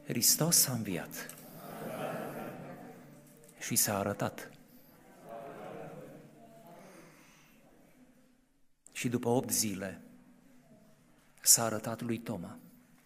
Hristos s-a înviat și s-a arătat. Și după 8 zile s-a arătat lui Toma.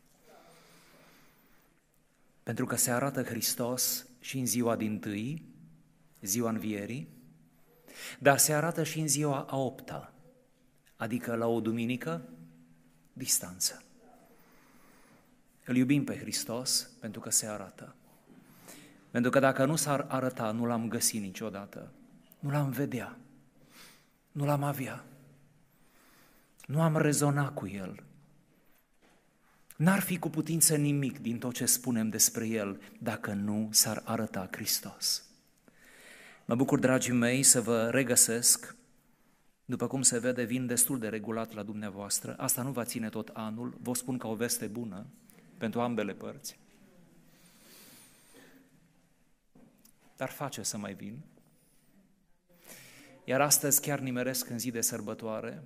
Pentru că se arată Hristos și în ziua dintâi, ziua învierii, dar se arată și în ziua a 8-a, adică la o duminică, distanță. Îl iubim pe Hristos pentru că se arată. Pentru că dacă nu s-ar arăta, nu l-am găsit niciodată, nu l-am vedea, nu l-am avea, nu am rezona cu El. N-ar fi cu putință nimic din tot ce spunem despre El dacă nu s-ar arăta Hristos. Mă bucur, dragii mei, să vă regăsesc. După cum se vede, vin destul de regulat la dumneavoastră. Asta nu va ține tot anul, vă spun ca o veste bună pentru ambele părți. Dar face să mai vin. Iar astăzi chiar nimeresc în zi de sărbătoare.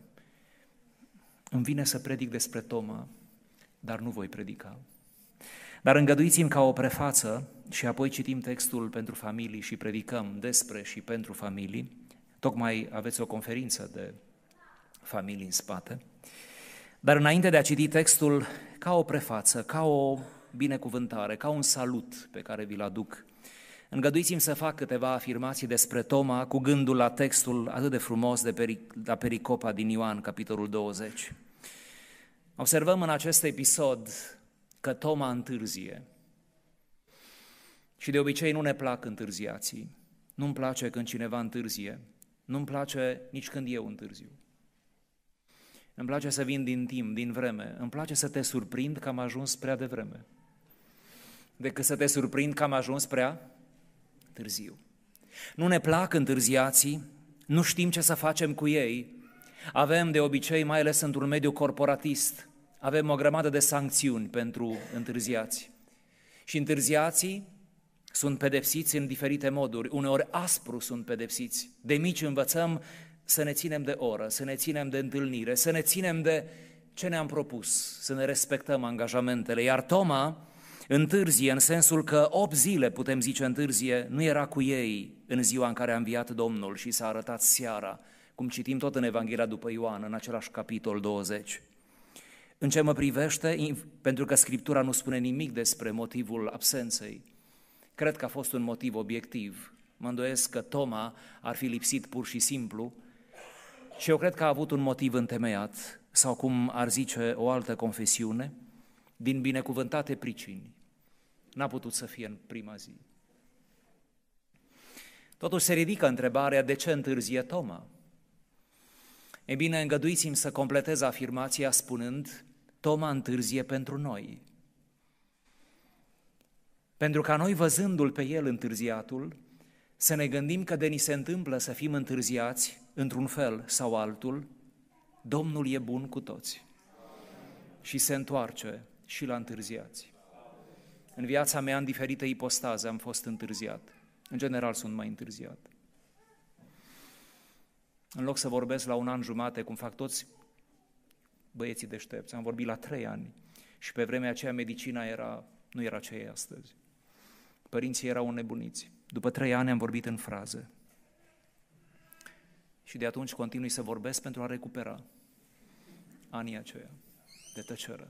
Îmi vine să predic despre Toma, dar nu voi predica. Dar îngăduiți-mi ca o prefață și apoi citim textul pentru familii și predicăm despre și pentru familii. Tocmai aveți o conferință de familii în spate. Dar înainte de a citi textul, ca o prefață, ca o binecuvântare, ca un salut pe care vi-l aduc, îngăduiți-mi să fac câteva afirmații despre Toma cu gândul la textul atât de frumos de la pericopa din Ioan, capitolul 20. Observăm în acest episod că Toma întârzie. Și de obicei nu ne plac întârziații. Nu-mi place când cineva întârzie. Nu-mi place nici când eu întârziu. Îmi place să vin din timp, din vreme. Îmi place să te surprind că am ajuns prea devreme, decât să te surprind că am ajuns prea târziu. Nu ne plac întârziații, nu știm ce să facem cu ei. Avem de obicei, mai ales într-un mediu corporatist, avem o grămadă de sancțiuni pentru întârziați. Și întârziații sunt pedepsiți în diferite moduri, uneori aspru sunt pedepsiți. De mici învățăm să ne ținem de oră, să ne ținem de întâlnire, să ne ținem de ce ne-am propus, să ne respectăm angajamentele. Iar Toma întârzie în sensul că 8 zile, putem zice întârzie, nu era cu ei în ziua în care a înviat Domnul și s-a arătat seara, cum citim tot în Evanghelia după Ioan, în același capitol 20. În ce mă privește, pentru că Scriptura nu spune nimic despre motivul absenței, cred că a fost un motiv obiectiv. Mă îndoiesc că Toma ar fi lipsit pur și simplu și eu cred că a avut un motiv întemeiat, sau cum ar zice o altă confesiune, din binecuvântate pricini. N-a putut să fie în prima zi. Totuși se ridică întrebarea de ce întârzie Toma. Ei bine, îngăduiți-mi să completez afirmația spunând, Toma întârzie pentru noi. Pentru ca noi, văzându-l pe el întârziatul, să ne gândim că de ni se întâmplă să fim întârziați într-un fel sau altul, Domnul e bun cu toți și se întoarce și la întârziați. În viața mea, în diferite ipostaze, am fost întârziat. În general sunt mai întârziat. În loc să vorbesc la 1 an jumate, cum fac toți băieții deștepți, am vorbit la 3 ani și pe vremea aceea medicina nu era ce e astăzi. Părinții erau înnebuniți. După 3 ani am vorbit în fraze. Și de atunci continui să vorbesc pentru a recupera anii aceia de tăcere.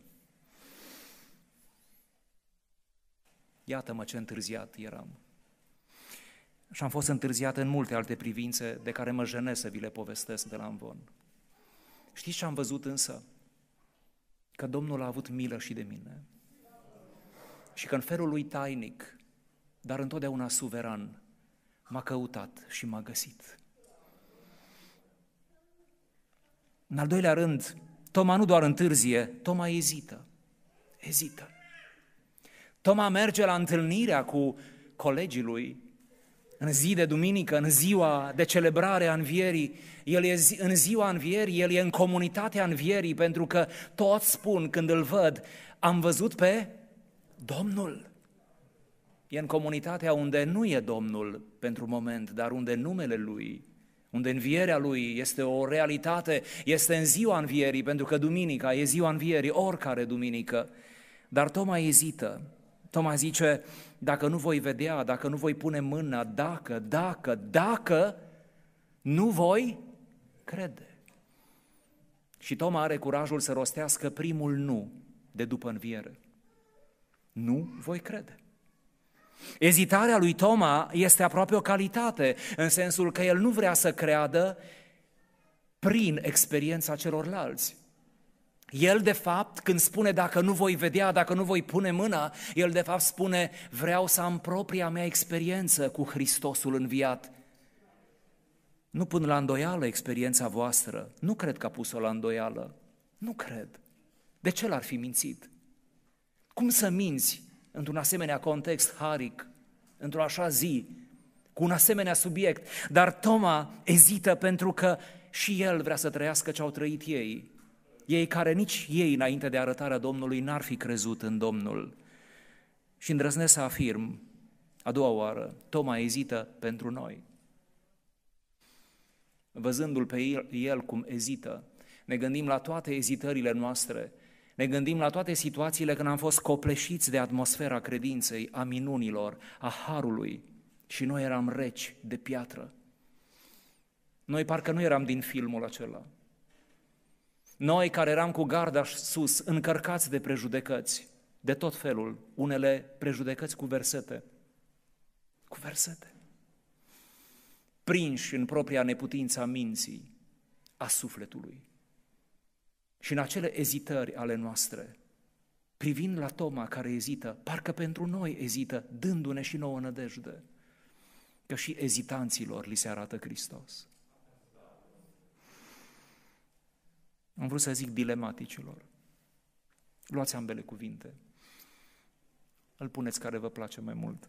Iată-mă ce întârziat eram. Și am fost întârziat în multe alte privințe de care mă jenesc să vi le povestesc de la amvon. Știți ce am văzut însă? Că Domnul a avut milă și de mine. Și că în felul lui tainic, dar întotdeauna suveran, m-a căutat și m-a găsit. În al doilea rând, Toma nu doar întârzie, Toma ezită. Toma merge la întâlnirea cu colegii lui în zi de duminică, în ziua de celebrare a învierii. În ziua învierii, el e în comunitatea învierii, pentru că toți spun când îl văd, am văzut pe Domnul. E în comunitatea unde nu e Domnul pentru moment, dar unde numele Lui, unde învierea Lui este o realitate, este în ziua învierii, pentru că duminica e ziua învierii, oricare duminică. Dar Toma ezită Toma zice, dacă nu voi vedea, dacă nu voi pune mâna, dacă nu voi crede. Și Toma are curajul să rostească primul nu de după înviere. Nu voi crede. Ezitarea lui Toma este aproape o calitate, în sensul că el nu vrea să creadă prin experiența celorlalți. El, de fapt, când spune dacă nu voi vedea, dacă nu voi pune mâna, el, de fapt, spune vreau să am propria mea experiență cu Hristosul înviat. Nu pun la îndoială experiența voastră, nu cred că a pus-o la îndoială, nu cred. De ce l-ar fi mințit? Cum să minți într-un asemenea context haric, într-o așa zi, cu un asemenea subiect? Dar Toma ezită pentru că și el vrea să trăiască ce au trăit ei. Ei care nici ei, înainte de arătarea Domnului, n-ar fi crezut în Domnul. Și îndrăznesc să afirm, a doua oară, Toma ezită pentru noi. Văzându-l pe el cum ezită, ne gândim la toate ezitările noastre, ne gândim la toate situațiile când am fost copleșiți de atmosfera credinței, a minunilor, a harului și noi eram reci de piatră. Noi parcă nu eram din filmul acela. Noi care eram cu garda sus, încărcați de prejudecăți, de tot felul, unele prejudecăți cu versete, prinși în propria neputință a minții, a sufletului. Și în acele ezitări ale noastre, privind la Toma care ezită, parcă pentru noi ezită, dându-ne și nouă nădejde, că și ezitanților li se arată Hristos. Am vrut să zic dilematicilor. Luați ambele cuvinte. Îl puneți care vă place mai mult.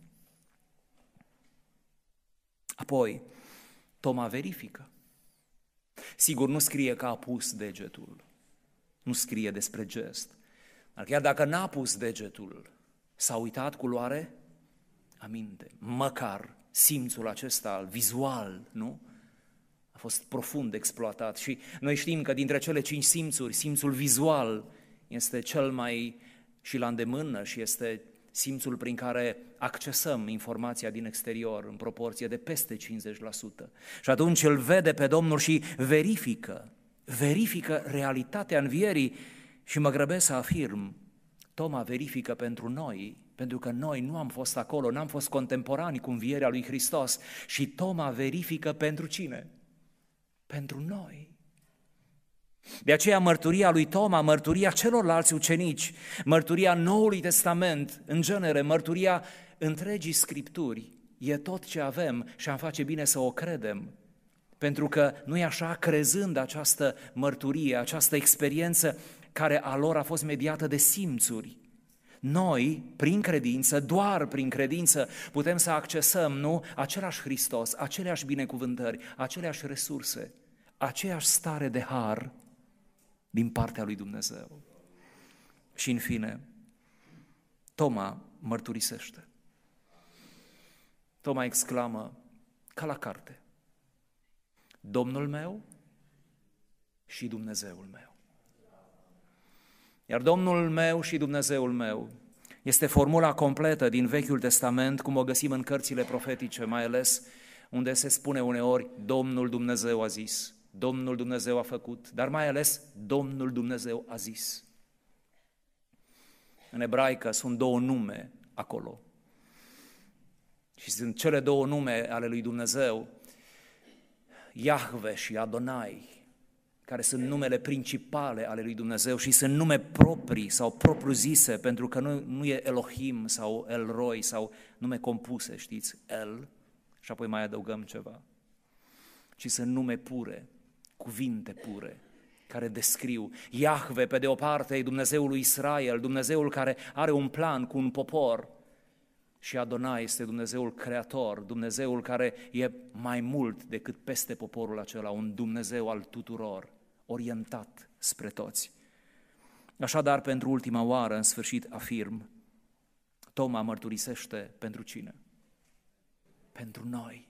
Apoi, Toma verifică. Sigur, nu scrie că a pus degetul. Nu scrie despre gest. Dar chiar dacă n-a pus degetul, s-a uitat cu luare aminte. Măcar simțul acesta vizual, nu? A fost profund exploatat și noi știm că dintre cele 5 simțuri, simțul vizual este cel mai și la îndemână și este simțul prin care accesăm informația din exterior în proporție de peste 50%. Și atunci îl vede pe Domnul și verifică realitatea învierii și mă grăbesc să afirm, Toma verifică pentru noi, pentru că noi nu am fost acolo, n-am fost contemporani cu învierea lui Hristos și Toma verifică pentru cine? Pentru noi. De aceea mărturia lui Toma, mărturia celorlalți ucenici, mărturia Noului Testament, în genere, mărturia întregii Scripturi, e tot ce avem și am face bine să o credem. Pentru că nu e așa, crezând această mărturie, această experiență care a lor a fost mediată de simțuri, noi, prin credință, doar prin credință, putem să accesăm, nu, același Hristos, aceleași binecuvântări, aceleași resurse, aceeași stare de har din partea lui Dumnezeu. Și în fine, Toma mărturisește. Toma exclamă, ca la carte, Domnul meu și Dumnezeul meu. Iar Domnul meu și Dumnezeul meu este formula completă din Vechiul Testament, cum o găsim în cărțile profetice, mai ales unde se spune uneori Domnul Dumnezeu a zis, Domnul Dumnezeu a făcut, dar mai ales Domnul Dumnezeu a zis. În ebraică sunt 2 nume acolo. Și sunt cele 2 nume ale lui Dumnezeu, Iahve și Adonai, care sunt numele principale ale lui Dumnezeu și sunt nume proprii sau propriu-zise, pentru că nu e Elohim sau El Roi sau nume compuse, știți, El, și apoi mai adăugăm ceva, ci sunt nume pure, cuvinte pure, care descriu. Iahve, pe de o parte, e Dumnezeul lui Israel, Dumnezeul care are un plan cu un popor, și Adonai este Dumnezeul creator, Dumnezeul care e mai mult decât peste poporul acela, un Dumnezeu al tuturor, orientat spre toți. Așadar, pentru ultima oară, în sfârșit, afirm, Toma mărturisește pentru cine? Pentru noi.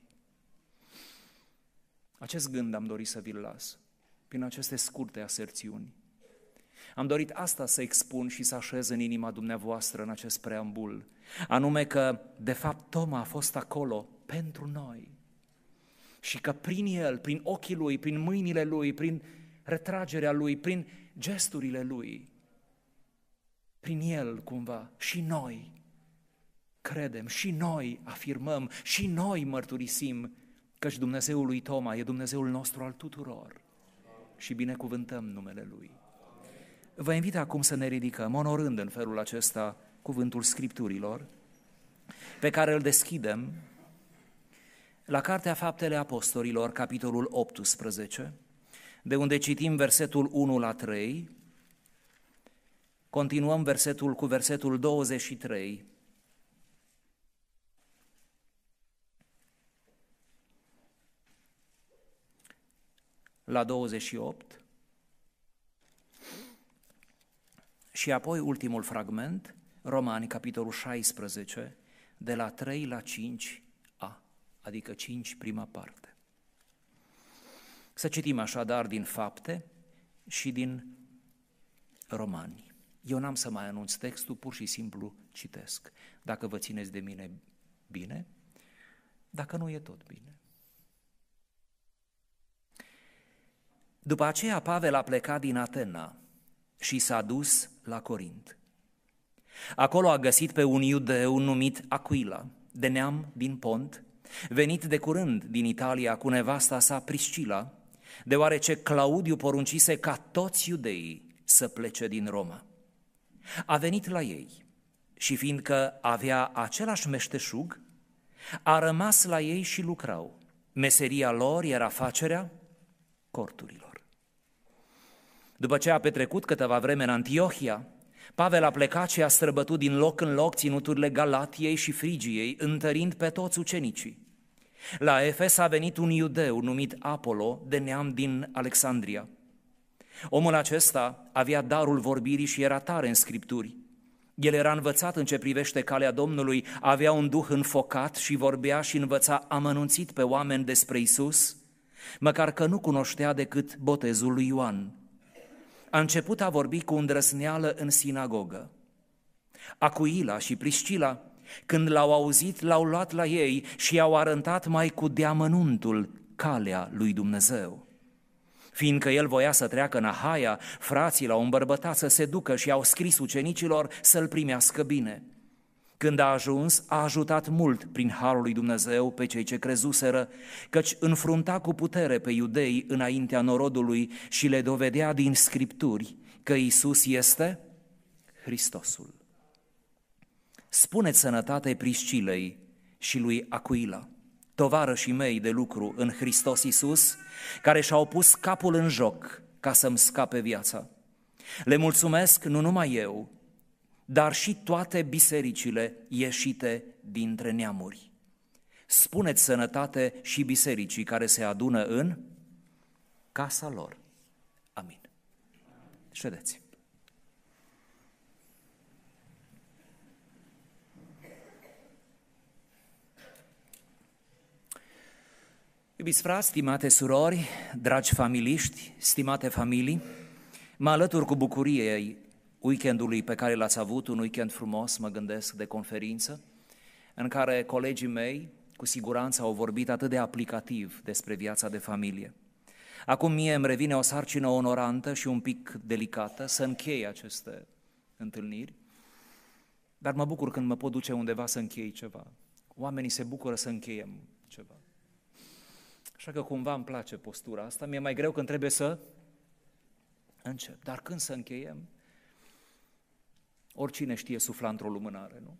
Acest gând am dorit să vi-l las, prin aceste scurte aserțiuni. Am dorit asta să expun și să așez în inima dumneavoastră în acest preambul, anume că, de fapt, Toma a fost acolo pentru noi și că prin el, prin ochii lui, prin mâinile lui, prin retragerea lui, prin gesturile lui, prin el, cumva, și noi credem, și noi afirmăm, și noi mărturisim căci Dumnezeul lui Toma e Dumnezeul nostru al tuturor și binecuvântăm numele Lui. Vă invit acum să ne ridicăm, onorând în felul acesta cuvântul Scripturilor, pe care îl deschidem la Cartea Faptele Apostolilor, capitolul 18, de unde citim versetul 1 la 3, continuăm cu versetul 23, la 28 și apoi ultimul fragment, Romani, capitolul 16, de la 3 la 5a, adică 5 prima parte. Să citim așadar din Fapte și din Romani. Eu n-am să mai anunț textul, pur și simplu citesc. Dacă vă țineți de mine, bine, dacă nu, e tot bine. După aceea Pavel a plecat din Atena și s-a dus la Corint. Acolo a găsit pe un iudeu numit Aquila, de neam din Pont, venit de curând din Italia cu nevasta sa Priscila, deoarece Claudiu poruncise ca toți iudeii să plece din Roma. A venit la ei și fiindcă avea același meșteșug, a rămas la ei și lucrau. Meseria lor era facerea corturilor. După ce a petrecut câteva vreme în Antiohia, Pavel a plecat și a străbătut din loc în loc ținuturile Galatiei și Frigiei, întărind pe toți ucenicii. La Efes a venit un iudeu numit Apolo, de neam din Alexandria. Omul acesta avea darul vorbirii și era tare în Scripturi. El era învățat în ce privește calea Domnului, avea un duh înfocat și vorbea și învăța amănunțit pe oameni despre Isus, măcar că nu cunoștea decât botezul lui Ioan. A început a vorbi cu îndrăzneală în sinagogă. Aquila și Priscila, când l-au auzit, l-au luat la ei și i-au arătat mai cu deamănuntul calea lui Dumnezeu. Fiindcă el voia să treacă în Ahaia, frații l-au îmbărbătat să se ducă și au scris ucenicilor să-l primească bine. Când a ajuns, a ajutat mult prin harul lui Dumnezeu pe cei ce crezuseră, căci înfrunta cu putere pe iudei înaintea norodului și le dovedea din Scripturi că Iisus este Hristosul. Spuneți sănătate Priscilei și lui Aquila, tovarășii mei de lucru în Hristos Iisus, care și-au pus capul în joc ca să-mi scape viața. Le mulțumesc nu numai eu, dar și toate bisericile ieșite dintre neamuri. Spuneți sănătate și bisericii care se adună în casa lor. Amin. Ședeți. Iubiți frați, stimate surori, dragi familiști, stimate familii, mă alătur cu bucurie weekendului pe care l-ați avut, un weekend frumos, mă gândesc, de conferință, în care colegii mei, cu siguranță, au vorbit atât de aplicativ despre viața de familie. Acum mie îmi revine o sarcină onorantă și un pic delicată să închei aceste întâlniri, dar mă bucur când mă pot duce undeva să închei ceva. Oamenii se bucură să încheiem ceva. Așa că cumva îmi place postura asta, mi-e mai greu când trebuie să încep. Dar când să încheiem, oricine știe sufla într-o lumânare, nu?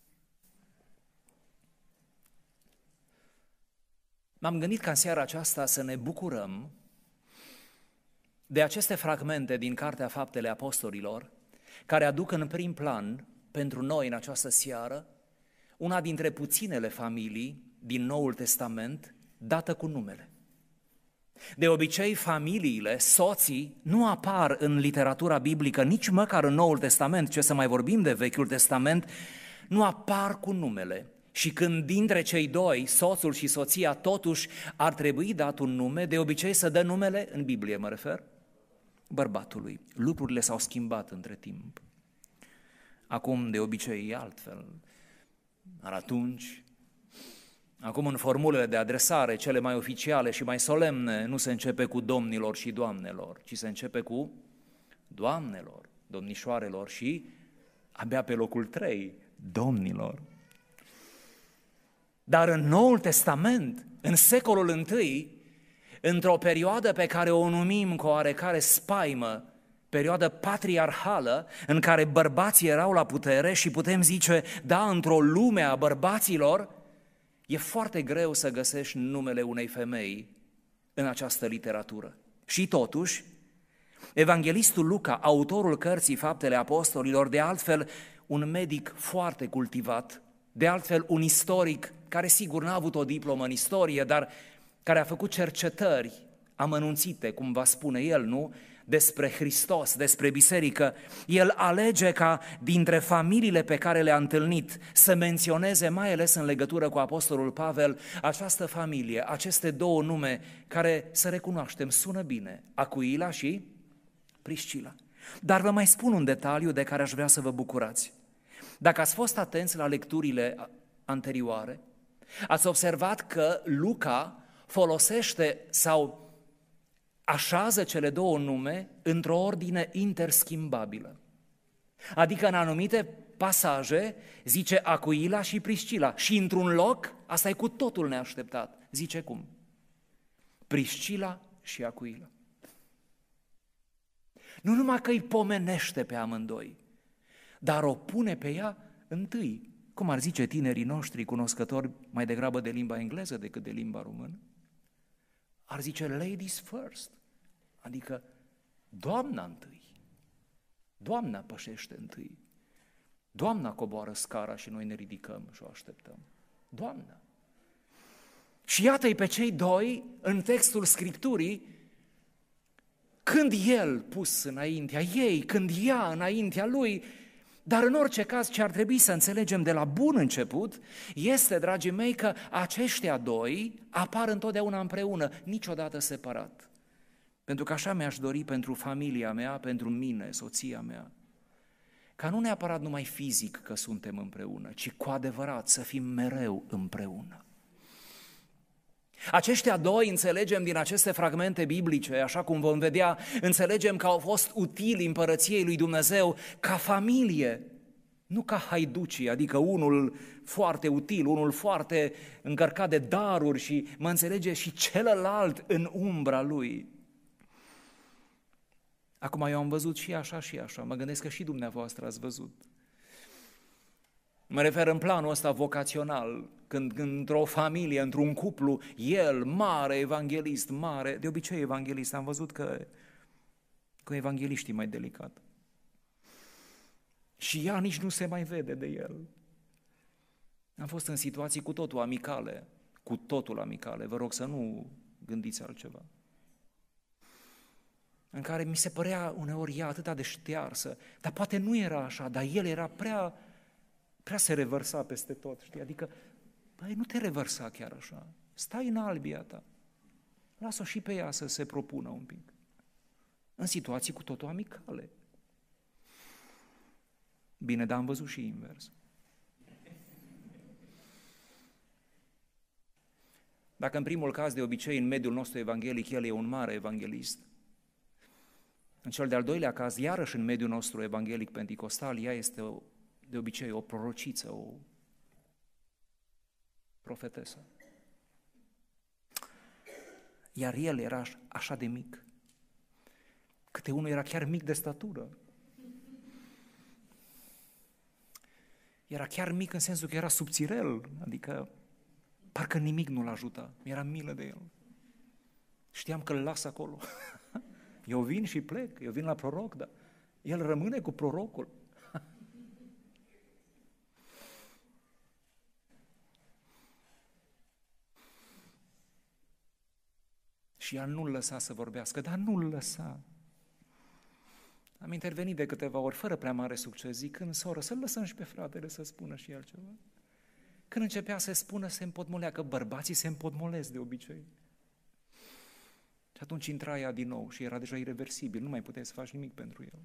M-am gândit ca în seara aceasta să ne bucurăm de aceste fragmente din Cartea Faptele Apostolilor, care aduc în prim plan pentru noi în această seară una dintre puținele familii din Noul Testament dată cu numele. De obicei, familiile, soții, nu apar în literatura biblică, nici măcar în Noul Testament, ce să mai vorbim de Vechiul Testament, nu apar cu numele. Și când dintre cei doi, soțul și soția, totuși ar trebui dat un nume, de obicei să dă numele, în Biblie mă refer, bărbatului. Lucrurile s-au schimbat între timp. Acum, de obicei, e altfel. Dar atunci, acum în formulele de adresare, cele mai oficiale și mai solemne, nu se începe cu domnilor și doamnelor, ci se începe cu doamnelor, domnișoarelor și, abia pe locul 3, domnilor. Dar în Noul Testament, în secolul I, într-o perioadă pe care o numim cu oarecare spaimă, perioadă patriarhală, în care bărbații erau la putere și putem zice, da, într-o lume a bărbaților, e foarte greu să găsești numele unei femei în această literatură. Și totuși, evanghelistul Luca, autorul cărții Faptele Apostolilor, de altfel un medic foarte cultivat, de altfel un istoric care sigur n-a avut o diplomă în istorie, dar care a făcut cercetări amănunțite, cum va spune el, nu? Despre Hristos, despre biserică, el alege ca dintre familiile pe care le-a întâlnit să menționeze, mai ales în legătură cu apostolul Pavel, această familie, aceste două nume care, să recunoaștem, sună bine, Acuila și Priscila. Dar vă mai spun un detaliu de care aș vrea să vă bucurați. Dacă ați fost atenți la lecturile anterioare, ați observat că Luca folosește sau așează cele două nume într-o ordine interschimbabilă. Adică în anumite pasaje zice Acuila și Priscila și într-un loc, asta e cu totul neașteptat, zice cum? Priscila și Acuila. Nu numai că îi pomenește pe amândoi, dar o pune pe ea întâi, cum ar zice tinerii noștri cunoscători mai degrabă de limba engleză decât de limba română, ar zice ladies first, adică doamna întâi, doamna pășește întâi, doamna coboară scara și noi ne ridicăm și o așteptăm, doamna. Și iată-i pe cei doi în textul Scripturii, când el pus înaintea ei, când ea înaintea lui. Dar în orice caz, ce ar trebui să înțelegem de la bun început este, dragii mei, că aceștia doi apar întotdeauna împreună, niciodată separat. Pentru că așa mi-aș dori pentru familia mea, pentru mine, soția mea, ca nu neapărat numai fizic că suntem împreună, ci cu adevărat să fim mereu împreună. Aceștia doi, înțelegem din aceste fragmente biblice, așa cum vom vedea, înțelegem că au fost utili împărăției lui Dumnezeu ca familie, nu ca haiducii, adică unul foarte util, unul foarte încărcat de daruri și mă înțelege și celălalt în umbra lui. Acum eu am văzut și așa, mă gândesc că și dumneavoastră ați văzut. Mă refer în planul ăsta vocațional, când într-o familie, într-un cuplu, el, mare evanghelist, mare, de obicei evanghelist, am văzut că cu evangeliștii mai delicat. Și ea nici nu se mai vede de el. Am fost în situații cu totul amicale, vă rog să nu gândiți altceva, în care mi se părea uneori ea atât de ștearsă, dar poate nu era așa, dar el era prea se revărsa peste tot, știi? Adică, băi, nu te revărsa chiar așa, stai în albia ta, lasă-o și pe ea să se propună un pic, în situații cu totul amicale. Bine, dar am văzut și invers. Dacă în primul caz, de obicei, în mediul nostru evanghelic, el e un mare evanghelist, în cel de-al doilea caz, iarăși în mediul nostru evanghelic penticostal, ea este de obicei o prorociță, o profetesă. Iar el era așa de mic. Câte unul era chiar mic de statură. Era chiar mic în sensul că era subțirel, adică parcă nimic nu-l ajuta. Mi-era milă de el. Știam că îl las acolo. Eu vin și plec, eu vin la proroc, dar el rămâne cu prorocul. Și ea nu-l lăsa să vorbească, dar nu-l lăsa. Am intervenit de câteva ori, fără prea mare succes, zicând, soră, să-l lăsăm și pe fratele să spună și el ceva. Când începea să spună, se împotmolea, că bărbații se împotmolesc de obicei. Și atunci intra ea din nou și era deja ireversibil, nu mai puteai să faci nimic pentru el.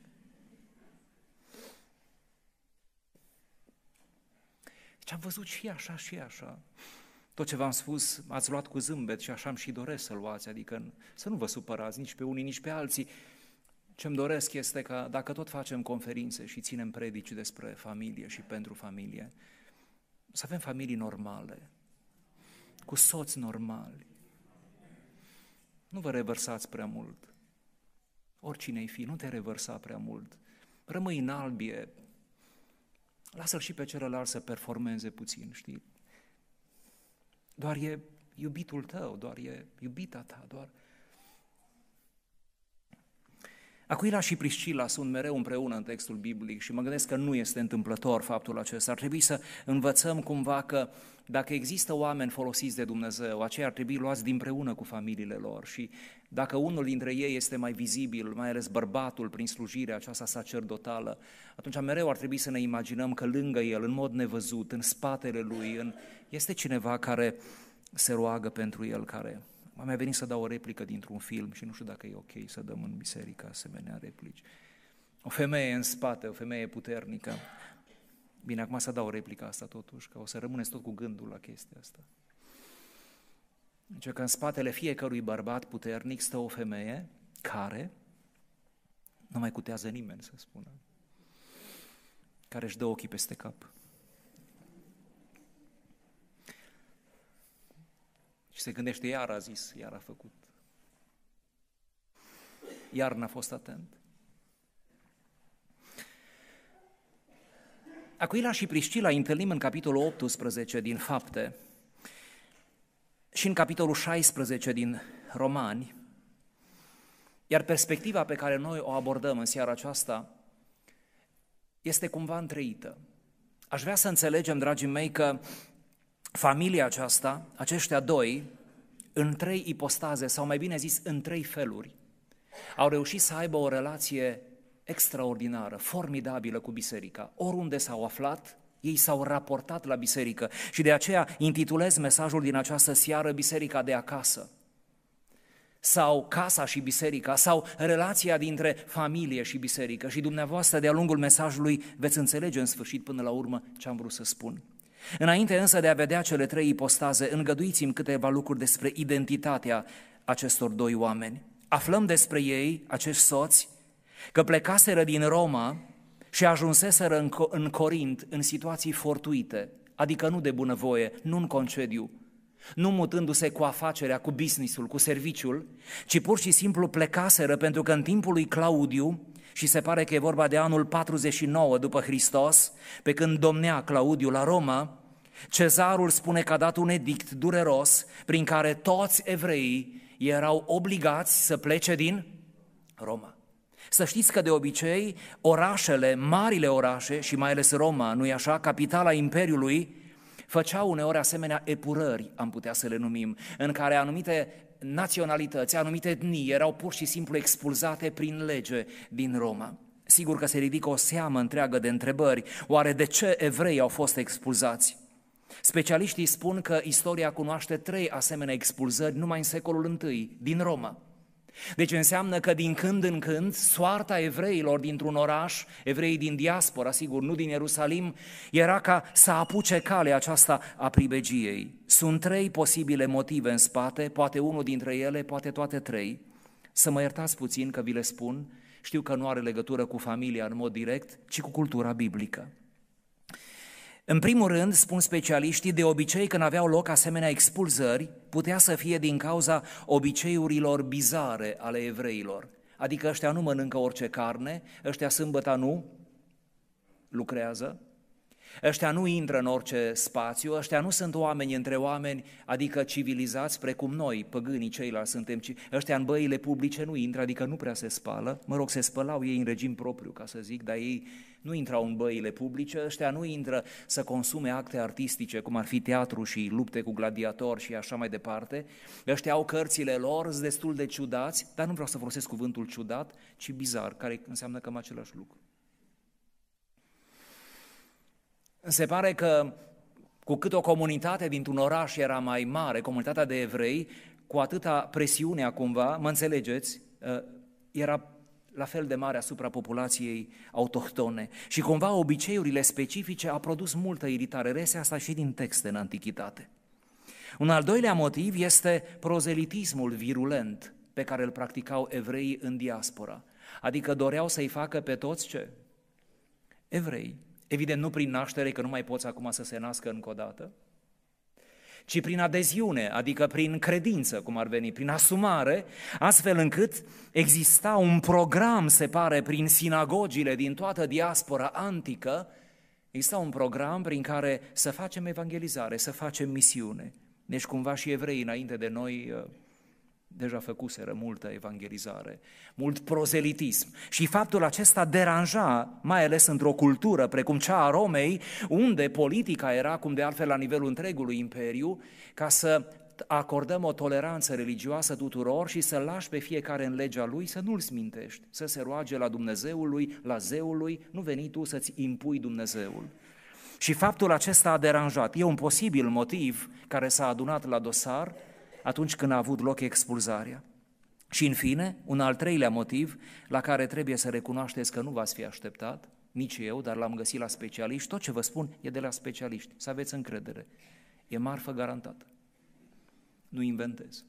Deci am văzut și așa și așa. Tot ce v-am spus ați luat cu zâmbet și așa îmi și doresc să luați, adică să nu vă supărați nici pe unii, nici pe alții. Ce-mi doresc este că dacă tot facem conferințe și ținem predici despre familie și pentru familie, să avem familii normale, cu soți normali. Nu vă revărsați prea mult. Oricine-i fi, nu te revărsa prea mult. Rămâi în albie. Lasă-l și pe celălalt să performeze puțin, știi? Doar e iubitul tău, doar e iubita ta, doar... Aquila și Priscila sunt mereu împreună în textul biblic și mă gândesc că nu este întâmplător faptul acesta. Ar trebui să învățăm cumva că dacă există oameni folosiți de Dumnezeu, aceia ar trebui luați dinpreună cu familiile lor și dacă unul dintre ei este mai vizibil, mai ales bărbatul prin slujirea aceasta sacerdotală, atunci mereu ar trebui să ne imaginăm că lângă el, în mod nevăzut, în spatele lui, este cineva care se roagă pentru el, care... Mi-a venit să dau o replică dintr-un film și nu știu dacă e ok să dăm în biserică asemenea replici. O femeie în spate, o femeie puternică. Bine, acum să dau o replică asta totuși, că o să rămâneți tot cu gândul la chestia asta. Deci că în spatele fiecărui bărbat puternic stă o femeie care nu mai cutează nimeni, să spună, care își dă ochii peste cap. Și se gândește, iar a zis, iar a făcut. Iar n-a fost atent. Aquila și Priscila întâlnim în capitolul 18 din Fapte și în capitolul 16 din Romani, iar perspectiva pe care noi o abordăm în seara aceasta este cumva întreită. Aș vrea să înțelegem, dragii mei, că familia aceasta, aceștia doi, în trei ipostaze, sau mai bine zis, în trei feluri, au reușit să aibă o relație extraordinară, formidabilă cu biserica. Oriunde s-au aflat, ei s-au raportat la biserică și de aceea intitulez mesajul din această seară Biserica de acasă, sau casa și biserica, sau relația dintre familie și biserică. Și dumneavoastră, de-a lungul mesajului, veți înțelege în sfârșit până la urmă ce am vrut să spun. Înainte însă de a vedea cele trei ipostaze, îngăduiți-mi câteva lucruri despre identitatea acestor doi oameni. Aflăm despre ei, acești soți, că plecaseră din Roma și ajunseseră în Corint în situații fortuite, adică nu de bunăvoie, nu în concediu, nu mutându-se cu afacerea, cu businessul, cu serviciul, ci pur și simplu plecaseră pentru că în timpul lui Claudiu, și se pare că e vorba de anul 49 după Hristos, pe când domnea Claudiu la Roma, Cezarul spune că a dat un edict dureros prin care toți evreii erau obligați să plece din Roma. Să știți că de obicei orașele, marile orașe și mai ales Roma, nu-i așa, capitala Imperiului, făceau uneori asemenea epurări, am putea să le numim, în care anumite naționalități, anumite etnii erau pur și simplu expulzate prin lege din Roma. Sigur că se ridică o seamă întreagă de întrebări. Oare de ce evrei au fost expulzați? Specialiștii spun că istoria cunoaște 3 asemenea expulzări numai în secolul I din Roma. Deci înseamnă că din când în când soarta evreilor dintr-un oraș, evreii din diaspora, sigur, nu din Ierusalim, era ca să apuce calea aceasta a pribegiei. Sunt 3 posibile motive în spate, poate unul dintre ele, poate toate 3. Să mă iertați puțin că vi le spun, știu că nu are legătură cu familia în mod direct, ci cu cultura biblică. În primul rând, spun specialiștii, de obicei când aveau loc asemenea expulzări, putea să fie din cauza obiceiurilor bizare ale evreilor. Adică ăștia nu mănâncă orice carne, ăștia sâmbăta nu lucrează, ăștia nu intră în orice spațiu, ăștia nu sunt oameni între oameni, adică civilizați precum noi, păgânii ceilalți suntem, ăștia în băile publice nu intră, adică nu prea se spală, se spălau ei în regim propriu, ca să zic, dar ei nu intrau în băile publice, ăștia nu intră să consume acte artistice, cum ar fi teatru și lupte cu gladiatori și așa mai departe, ăștia au cărțile lor, sunt destul de ciudați, dar nu vreau să folosesc cuvântul ciudat, ci bizar, care înseamnă cam același lucru. Se pare că cu cât o comunitate dintr-un oraș era mai mare, comunitatea de evrei, cu atâta presiune cumva, mă înțelegeți, era la fel de mare asupra populației autohtone și cumva obiceiurile specifice au produs multă iritare. Reiese asta și din texte în Antichitate. Un al doilea motiv este prozelitismul virulent pe care îl practicau evreii în diaspora. Adică doreau să-i facă pe toți ce? Evrei. Evident, nu prin naștere, că nu mai poți acum să se nască încă o dată, ci prin adeziune, adică prin credință, cum ar veni, prin asumare, astfel încât exista un program, se pare, prin sinagogile din toată diaspora antică, exista un program prin care să facem evangelizare, să facem misiune. Deci cumva și evreii înainte de noi deja făcuseră multă evangelizare, mult prozelitism. Și faptul acesta deranja, mai ales într-o cultură precum cea a Romei, unde politica era, cum de altfel la nivelul întregului imperiu, ca să acordăm o toleranță religioasă tuturor și să lași pe fiecare în legea lui, să nu-l smintești, să se roage la Dumnezeul lui, la zeul lui, nu veni tu să-ți impui Dumnezeul. Și faptul acesta a deranjat. E un posibil motiv care s-a adunat la dosar atunci când a avut loc expulzarea. Și în fine, un al treilea motiv la care trebuie să recunoașteți că nu v-ați fi așteptat, nici eu, dar l-am găsit la specialiști, tot ce vă spun e de la specialiști, să aveți încredere. E marfă garantată. Nu inventez.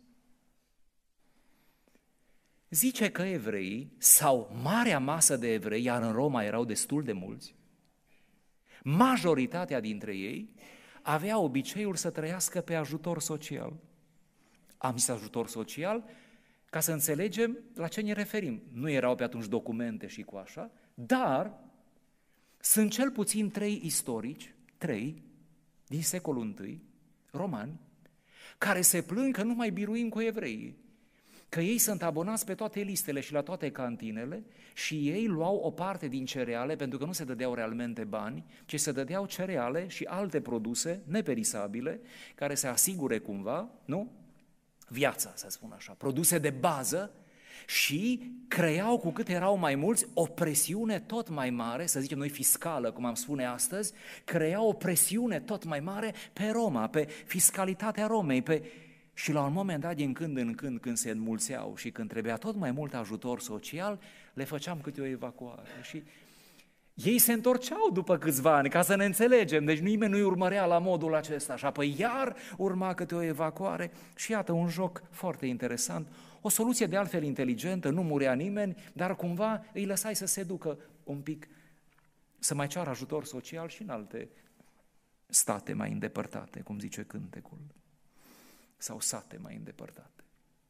Zice că evreii, sau marea masă de evrei, iar în Roma erau destul de mulți, majoritatea dintre ei avea obiceiul să trăiască pe ajutor social. Am zis ajutor social ca să înțelegem la ce ne referim. Nu erau pe atunci documente și cu așa, dar sunt cel puțin 3 istorici, 3 din secolul I, romani, care se plâng că nu mai biruim cu evreii, că ei sunt abonați pe toate listele și la toate cantinele și ei luau o parte din cereale, pentru că nu se dădeau realmente bani, ci se dădeau cereale și alte produse neperisabile, care se asigure cumva, nu? Viața, să spun așa, produse de bază și creau, cu cât erau mai mulți, o presiune tot mai mare, să zicem noi fiscală, cum am spune astăzi, creau o presiune tot mai mare pe Roma, pe fiscalitatea Romei, și la un moment dat, din când în când se înmulțeau și când trebuia tot mai mult ajutor social, le făceam câte o evacuare și ei se întorceau după câțiva ani, ca să ne înțelegem, deci nimeni nu-i urmărea la modul acesta și apoi iar urma câte o evacuare și iată un joc foarte interesant, o soluție de altfel inteligentă, nu murea nimeni, dar cumva îi lăsai să se ducă un pic, să mai ceară ajutor social și în alte state mai îndepărtate, cum zice cântecul, sau sate mai îndepărtate.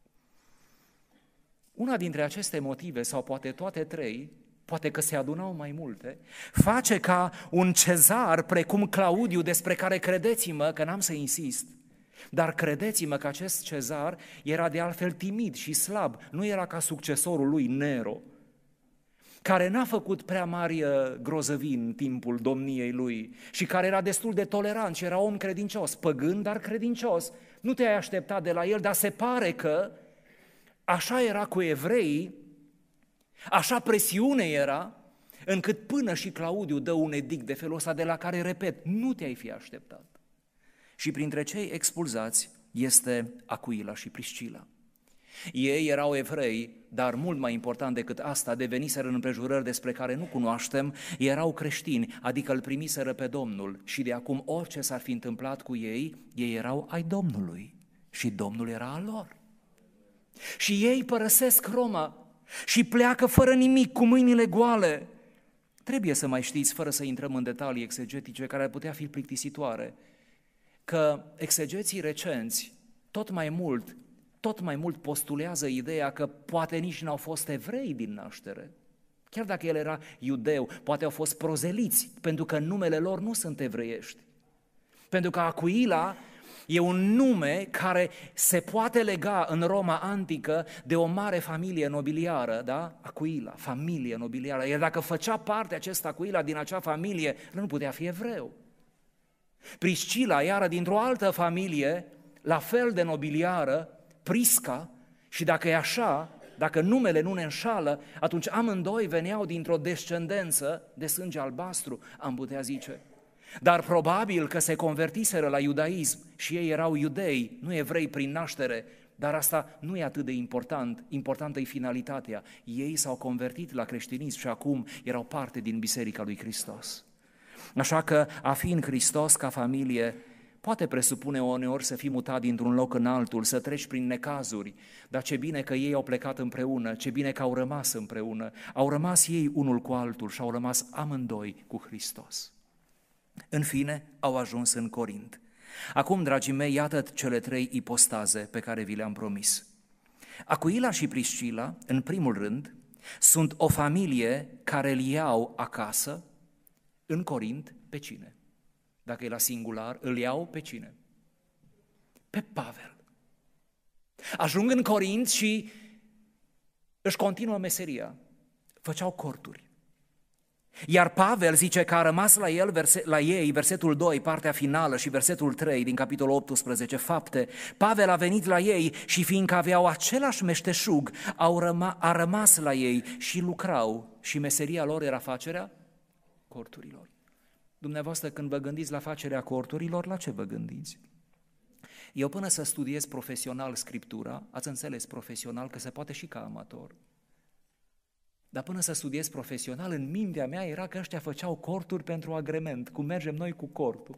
Una dintre aceste motive, sau poate toate 3, poate că se adunau mai multe, face ca un cezar precum Claudiu, despre care credeți-mă că n-am să insist, dar credeți-mă că acest cezar era de altfel timid și slab, nu era ca succesorul lui Nero, care n-a făcut prea mari grozăvii în timpul domniei lui și care era destul de tolerant și era om credincios, păgân, dar credincios. Nu te-ai așteptat de la el, dar se pare că așa era cu evreii, așa presiune era, încât până și Claudiu dă un edict de felul ăsta de la care, repet, nu te-ai fi așteptat. Și printre cei expulzați este Acuila și Priscila. Ei erau evrei, dar mult mai important decât asta, deveniseră în împrejurări despre care nu cunoaștem, erau creștini, adică îl primiseră pe Domnul și de acum orice s-ar fi întâmplat cu ei, ei erau ai Domnului și Domnul era al lor. Și ei părăsesc Roma și pleacă fără nimic, cu mâinile goale. Trebuie să mai știți, fără să intrăm în detalii exegetice care ar putea fi plictisitoare, că exegeții recenți tot mai mult postulează ideea că poate nici n-au fost evrei din naștere. Chiar dacă el era iudeu, poate au fost prozeliți, pentru că numele lor nu sunt evreiești. Pentru că Acuila e un nume care se poate lega în Roma antică de o mare familie nobiliară, da? Acuila, familie nobiliară. Iar dacă făcea parte acest Acuila din acea familie, nu putea fi evreu. Priscila, iară dintr-o altă familie, la fel de nobiliară, Prisca, și dacă e așa, dacă numele nu ne înșală, atunci amândoi veneau dintr-o descendență de sânge albastru, am putea zice. Dar probabil că se convertiseră la iudaism și ei erau iudei, nu evrei prin naștere, Dar asta nu e atât de important, importantă e finalitatea. Ei s-au convertit la creștinism și acum erau parte din Biserica lui Hristos. Așa că a fi în Hristos ca familie poate presupune uneori să fii mutat dintr-un loc în altul, să treci prin necazuri, dar ce bine că ei au plecat împreună, ce bine că au rămas împreună, au rămas ei unul cu altul și au rămas amândoi cu Hristos. În fine, au ajuns în Corint. Acum, dragii mei, iată cele 3 ipostaze pe care vi le-am promis. Acuila și Priscila, în primul rând, sunt o familie care îl iau acasă, în Corint, pe cine? Dacă e la singular, îl iau pe cine? Pe Pavel. Ajung în Corint și își continuă meseria. Făceau corturi. Iar Pavel zice că a rămas la ei, versetul 2, partea finală, și versetul 3 din capitolul 18, Fapte. Pavel a venit la ei și fiindcă aveau același meșteșug, a rămas la ei și lucrau, și meseria lor era facerea corturilor. Dumneavoastră, când vă gândiți la facerea corturilor, la ce vă gândiți? Eu până să studiez profesional Scriptura, ați înțeles profesional că se poate și ca amator, dar până să studiez profesional, în mintea mea era că ăștia făceau corturi pentru agrement, cum mergem noi cu cortul.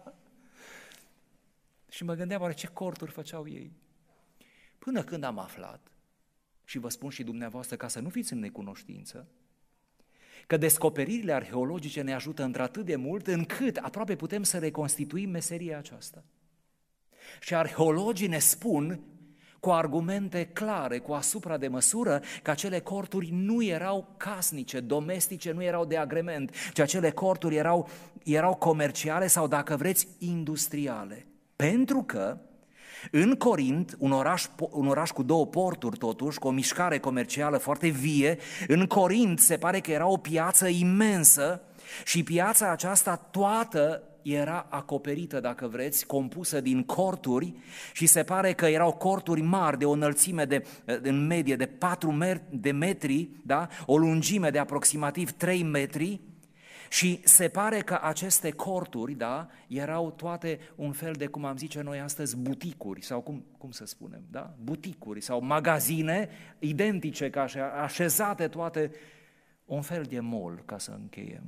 Și mă gândeam, oare ce corturi făceau ei? Până când am aflat, și vă spun și dumneavoastră ca să nu fiți în necunoștință, că descoperirile arheologice ne ajută într-atât de mult încât aproape putem să reconstituim meseria aceasta. Și arheologii ne spun cu argumente clare, cu asupra de măsură, că acele corturi nu erau casnice, domestice, nu erau de agrement, ci acele corturi erau comerciale sau, dacă vreți, industriale. Pentru că în Corint, un oraș cu 2 porturi totuși, cu o mișcare comercială foarte vie, în Corint se pare că era o piață imensă și piața aceasta toată era acoperită, dacă vreți, compusă din corturi, și se pare că erau corturi mari de o înălțime în medie de 4 de metri, da? O lungime de aproximativ 3 metri, și se pare că aceste corturi, da, erau toate un fel de, cum am zice noi astăzi, buticuri, sau cum să spunem, da? Buticuri sau magazine identice, ca așezate toate, un fel de mall, ca să încheiem.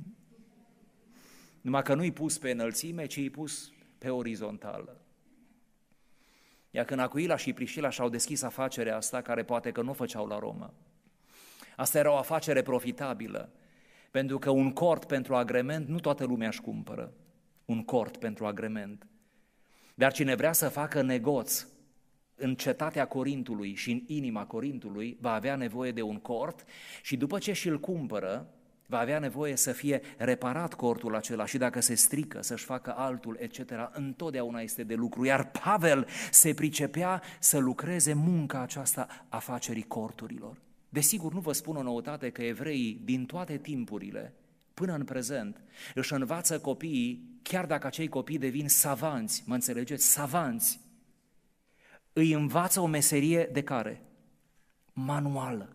Numai că nu-i pus pe înălțime, ci i pus pe orizontală. Iar când Acuila și Priscila și-au deschis afacerea asta, care poate că nu o făceau la Roma, asta era o afacere profitabilă, pentru că un cort pentru agrement nu toată lumea își cumpără, un cort pentru agrement. Dar cine vrea să facă negoț în cetatea Corintului și în inima Corintului, va avea nevoie de un cort și după ce și-l cumpără, va avea nevoie să fie reparat cortul acela și dacă se strică, să-și facă altul, etc., întotdeauna este de lucru. Iar Pavel se pricepea să lucreze munca aceasta afacerii corturilor. Desigur, nu vă spun o noutate că evreii din toate timpurile, până în prezent, își învață copiii, chiar dacă acei copii devin savanți, mă înțelegeți, savanți, îi învață o meserie de care? Manuală.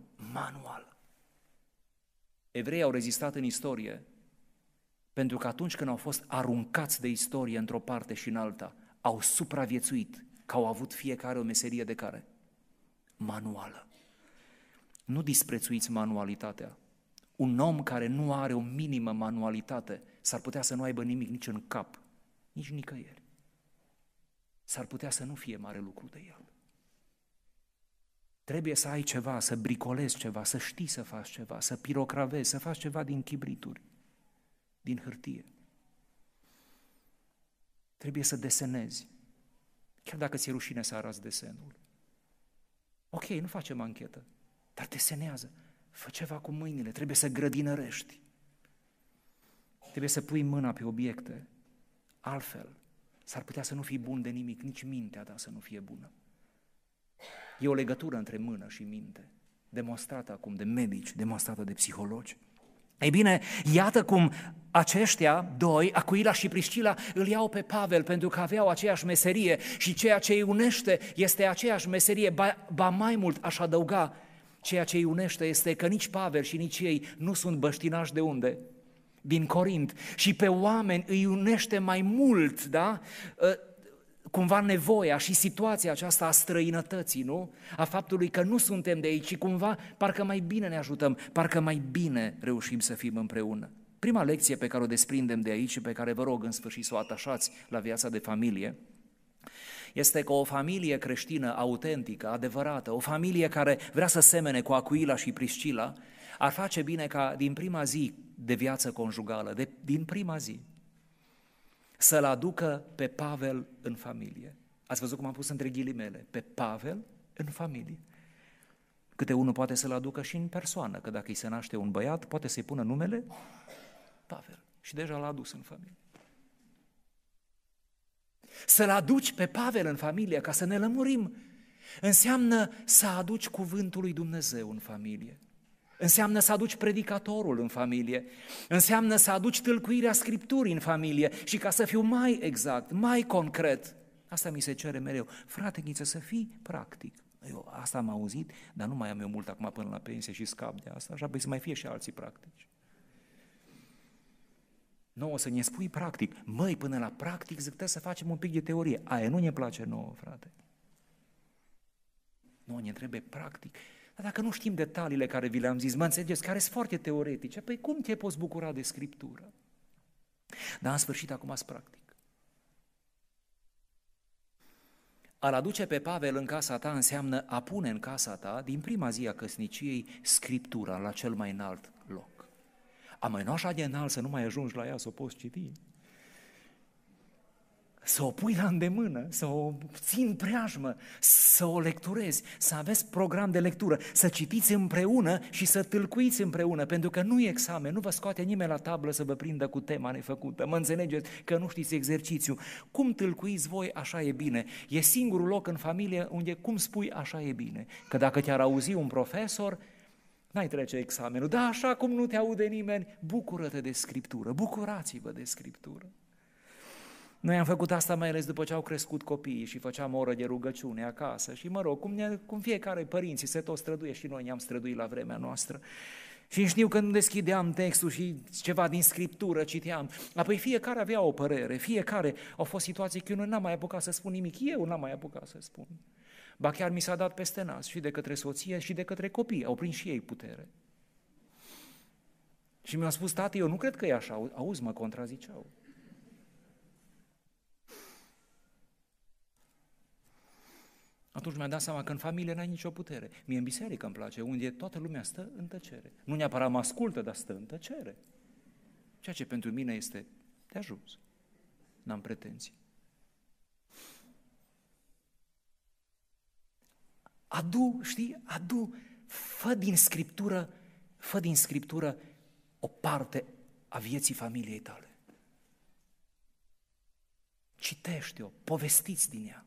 Evreii au rezistat în istorie, pentru că atunci când au fost aruncați de istorie într-o parte și în alta, au supraviețuit, că au avut fiecare o meserie de care? Manuală. Nu disprețuiți manualitatea. Un om care nu are o minimă manualitate s-ar putea să nu aibă nimic nici în cap, nici nicăieri. S-ar putea să nu fie mare lucru de el. Trebuie să ai ceva, să bricolezi ceva, să știi să faci ceva, să pirocravezi, să faci ceva din chibrituri, din hârtie. Trebuie să desenezi, chiar dacă ți-e rușine să arăți desenul. Ok, nu facem anchetă, dar desenează, fă ceva cu mâinile, trebuie să grădinărești. Trebuie să pui mâna pe obiecte, altfel s-ar putea să nu fii bun de nimic, nici mintea ta să nu fie bună. E o legătură între mână și minte, demonstrată acum de medici, demonstrată de psihologi. Ei bine, iată cum aceștia doi, Acuila și Priscila, îl iau pe Pavel pentru că aveau aceeași meserie și ceea ce îi unește este aceeași meserie, ba mai mult aș adăuga, ceea ce îi unește este că nici Pavel și nici ei nu sunt băștinași de unde? Din Corint. Și pe oameni îi unește mai mult, da? cumva nevoia și situația aceasta a străinătății, nu? A faptului că nu suntem de aici și cumva parcă mai bine ne ajutăm, parcă mai bine reușim să fim împreună. Prima lecție pe care o desprindem de aici și pe care vă rog în sfârșit să o atașați la viața de familie este că o familie creștină autentică, adevărată, o familie care vrea să semene cu Acuila și Priscila, ar face bine ca din prima zi de viață conjugală, din prima zi, să-l aducă pe Pavel în familie. Ați văzut cum am pus între ghilimele? Pe Pavel în familie. Câte unul poate să-l aducă și în persoană, că dacă îi se naște un băiat, poate să-i pună numele Pavel. Și deja l-a adus în familie. Să-l aduci pe Pavel în familie, ca să ne lămurim, înseamnă să aduci cuvântul lui Dumnezeu în familie. Înseamnă să aduci predicatorul în familie, înseamnă să aduci tâlcuirea Scripturii în familie și ca să fiu mai exact, mai concret, asta mi se cere mereu, frate Ghiță, să fii practic. Eu asta am auzit, dar nu mai am eu mult acum până la pensie și scap de asta, așa, să mai fie și alții practici. Nu, o să ne spui practic, măi, până la practic zic, să facem un pic de teorie, aia nu ne place nouă, frate. Nu, ne trebuie practic. Dar dacă nu știm detaliile care vi le-am zis, mă înțelegeți, care sunt foarte teoretice, păi cum te poți bucura de Scriptură? Dar în sfârșit acum sunt practic. A-l aduce pe Pavel în casa ta înseamnă a pune în casa ta, din prima zi a căsniciei, Scriptura la cel mai înalt loc. A mai nu așa de înalt să nu mai ajungi la ea să o poți citi. Să o pui la îndemână, să o ții în preajmă, să o lecturezi, să aveți program de lectură, să citiți împreună și să tâlcuiți împreună, pentru că nu e examen, nu vă scoate nimeni la tablă să vă prindă cu tema nefăcută. Mă înțelegeți că nu știți exercițiu. Cum tâlcuiți voi, așa e bine. E singurul loc în familie unde cum spui, așa e bine. Că dacă te-ar auzi un profesor, n-ai trece examenul, dar așa cum nu te aude nimeni, bucură-te de Scriptură, bucurați-vă de Scriptură. Noi am făcut asta mai ales după ce au crescut copiii și făceam o oră de rugăciune acasă și mă rog, cum fiecare părinții se tot străduie și noi ne-am străduit la vremea noastră. Și știu că nu deschideam textul și ceva din Scriptură citeam, apoi fiecare avea o părere, fiecare, au fost situații că eu n-am mai apucat să spun nimic, eu n-am mai apucat să spun. Ba chiar mi s-a dat peste nas și de către soție și de către copii, au prins și ei putere. Și mi-au spus, tati, eu nu cred că e așa, auzi, mă contraziceau. Atunci mi-am dat seama că în familie n-ai nicio putere. Mie în biserică îmi place, unde toată lumea stă în tăcere. Nu neapărat mă ascultă, dar stă în tăcere. Ceea ce pentru mine este de ajuns. N-am pretenții. Fă din Scriptură o parte a vieții familiei tale. Citește-o, povestiți din ea.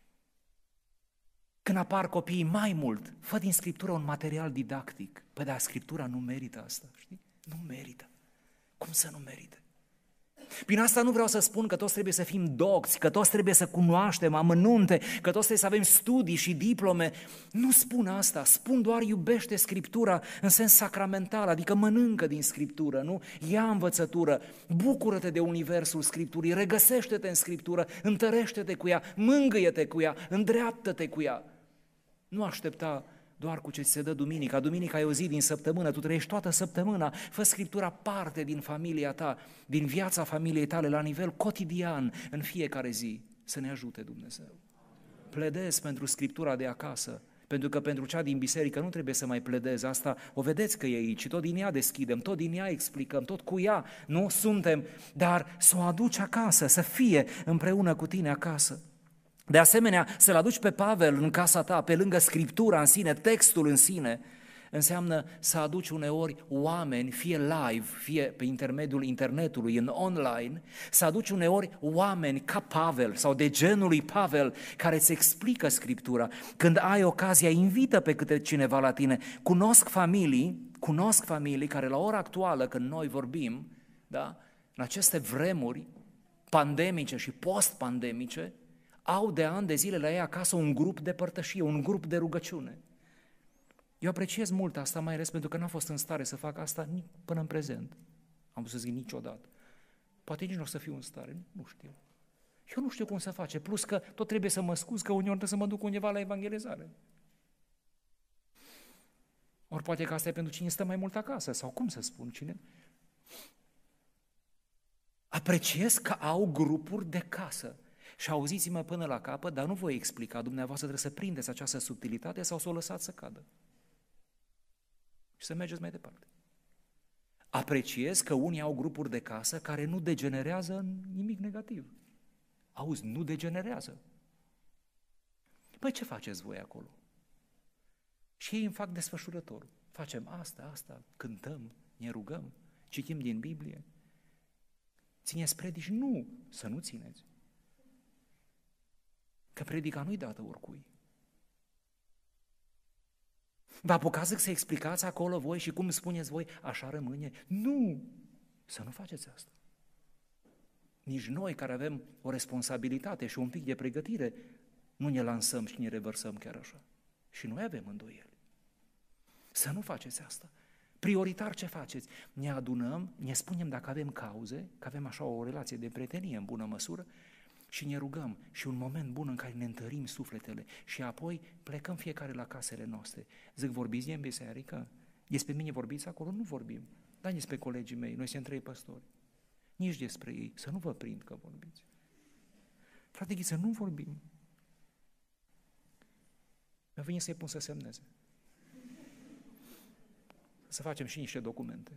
Când apar copiii mai mult, fă din Scriptură un material didactic. Păi dar Scriptura nu merită asta, știi? Nu merită. Cum să nu merite? Prin asta nu vreau să spun că toți trebuie să fim docți, că toți trebuie să cunoaștem amănunte, că toți trebuie să avem studii și diplome. Nu spun asta, spun doar iubește Scriptura în sens sacramental, adică mănâncă din Scriptură, nu? Ia învățătură, bucură-te de universul Scripturii, regăsește-te în Scriptură, întărește-te cu ea, mângâie-te cu ea, îndreaptă-te cu ea. Nu aștepta doar cu ce ți se dă duminica. Duminica e o zi din săptămână, tu trăiești toată săptămâna, fă Scriptura parte din familia ta, din viața familiei tale, la nivel cotidian, în fiecare zi. Să ne ajute Dumnezeu. Pledez pentru Scriptura de acasă, pentru că pentru cea din biserică nu trebuie să mai pledez, asta o vedeți că e aici, tot din ea deschidem, tot din ea explicăm, tot cu ea, nu suntem, dar să o aduci acasă, să fie împreună cu tine acasă. De asemenea, să-l aduci pe Pavel în casa ta, pe lângă Scriptura în sine, textul în sine, înseamnă să aduci uneori oameni, fie live, fie pe intermediul internetului, în online, să aduci uneori oameni ca Pavel sau de genul lui Pavel care îți explică Scriptura. Când ai ocazia, invită pe câte cineva la tine. Cunosc familii care la ora actuală, când noi vorbim, da, în aceste vremuri pandemice și post-pandemice, au de ani de zile la ei acasă un grup de părtășie, un grup de rugăciune. Eu apreciez mult asta, mai ales pentru că n-am fost în stare să fac asta până în prezent. Am vrut să zic niciodată. Poate nici nu o să fiu în stare, nu știu. Eu nu știu cum să face, plus că tot trebuie să mă scuz că uneori trebuie să mă duc undeva la evangelizare. Ori poate că asta e pentru cine stă mai mult acasă, sau cum să spun, cine? Apreciez că au grupuri de casă. Și auziți-mă până la capăt, dar nu voi explica, dumneavoastră trebuie să prindeți această subtilitate sau să o lăsați să cadă. Și să mergeți mai departe. Apreciez că unii au grupuri de casă care nu degenerează în nimic negativ. Auzi, nu degenerează. Păi ce faceți voi acolo? Și ei îmi fac desfășurătorul. Facem asta, cântăm, ne rugăm, citim din Biblie. Țineți predici? Nu, să nu țineți. Că predica nu-i dată oricui. Vă apucați să explicați acolo voi și cum spuneți voi, așa rămâne? Nu! Să nu faceți asta. Nici noi care avem o responsabilitate și un pic de pregătire, nu ne lansăm și ne revărsăm chiar așa. Și noi avem îndoieli. Să nu faceți asta. Prioritar ce faceți? Ne adunăm, ne spunem dacă avem cauze, că avem așa o relație de prietenie în bună măsură, și ne rugăm și un moment bun în care ne întărim sufletele și apoi plecăm fiecare la casele noastre. Zic, vorbiți în biserică? Despre mine vorbiți acolo? Nu vorbim. Dar despre colegii mei, noi suntem 3 păstori. Nici despre ei, să nu vă prind că vorbiți. Frate Ghiță, nu vorbim. Mi-a venit să-i pun să semneze. Să facem și niște documente.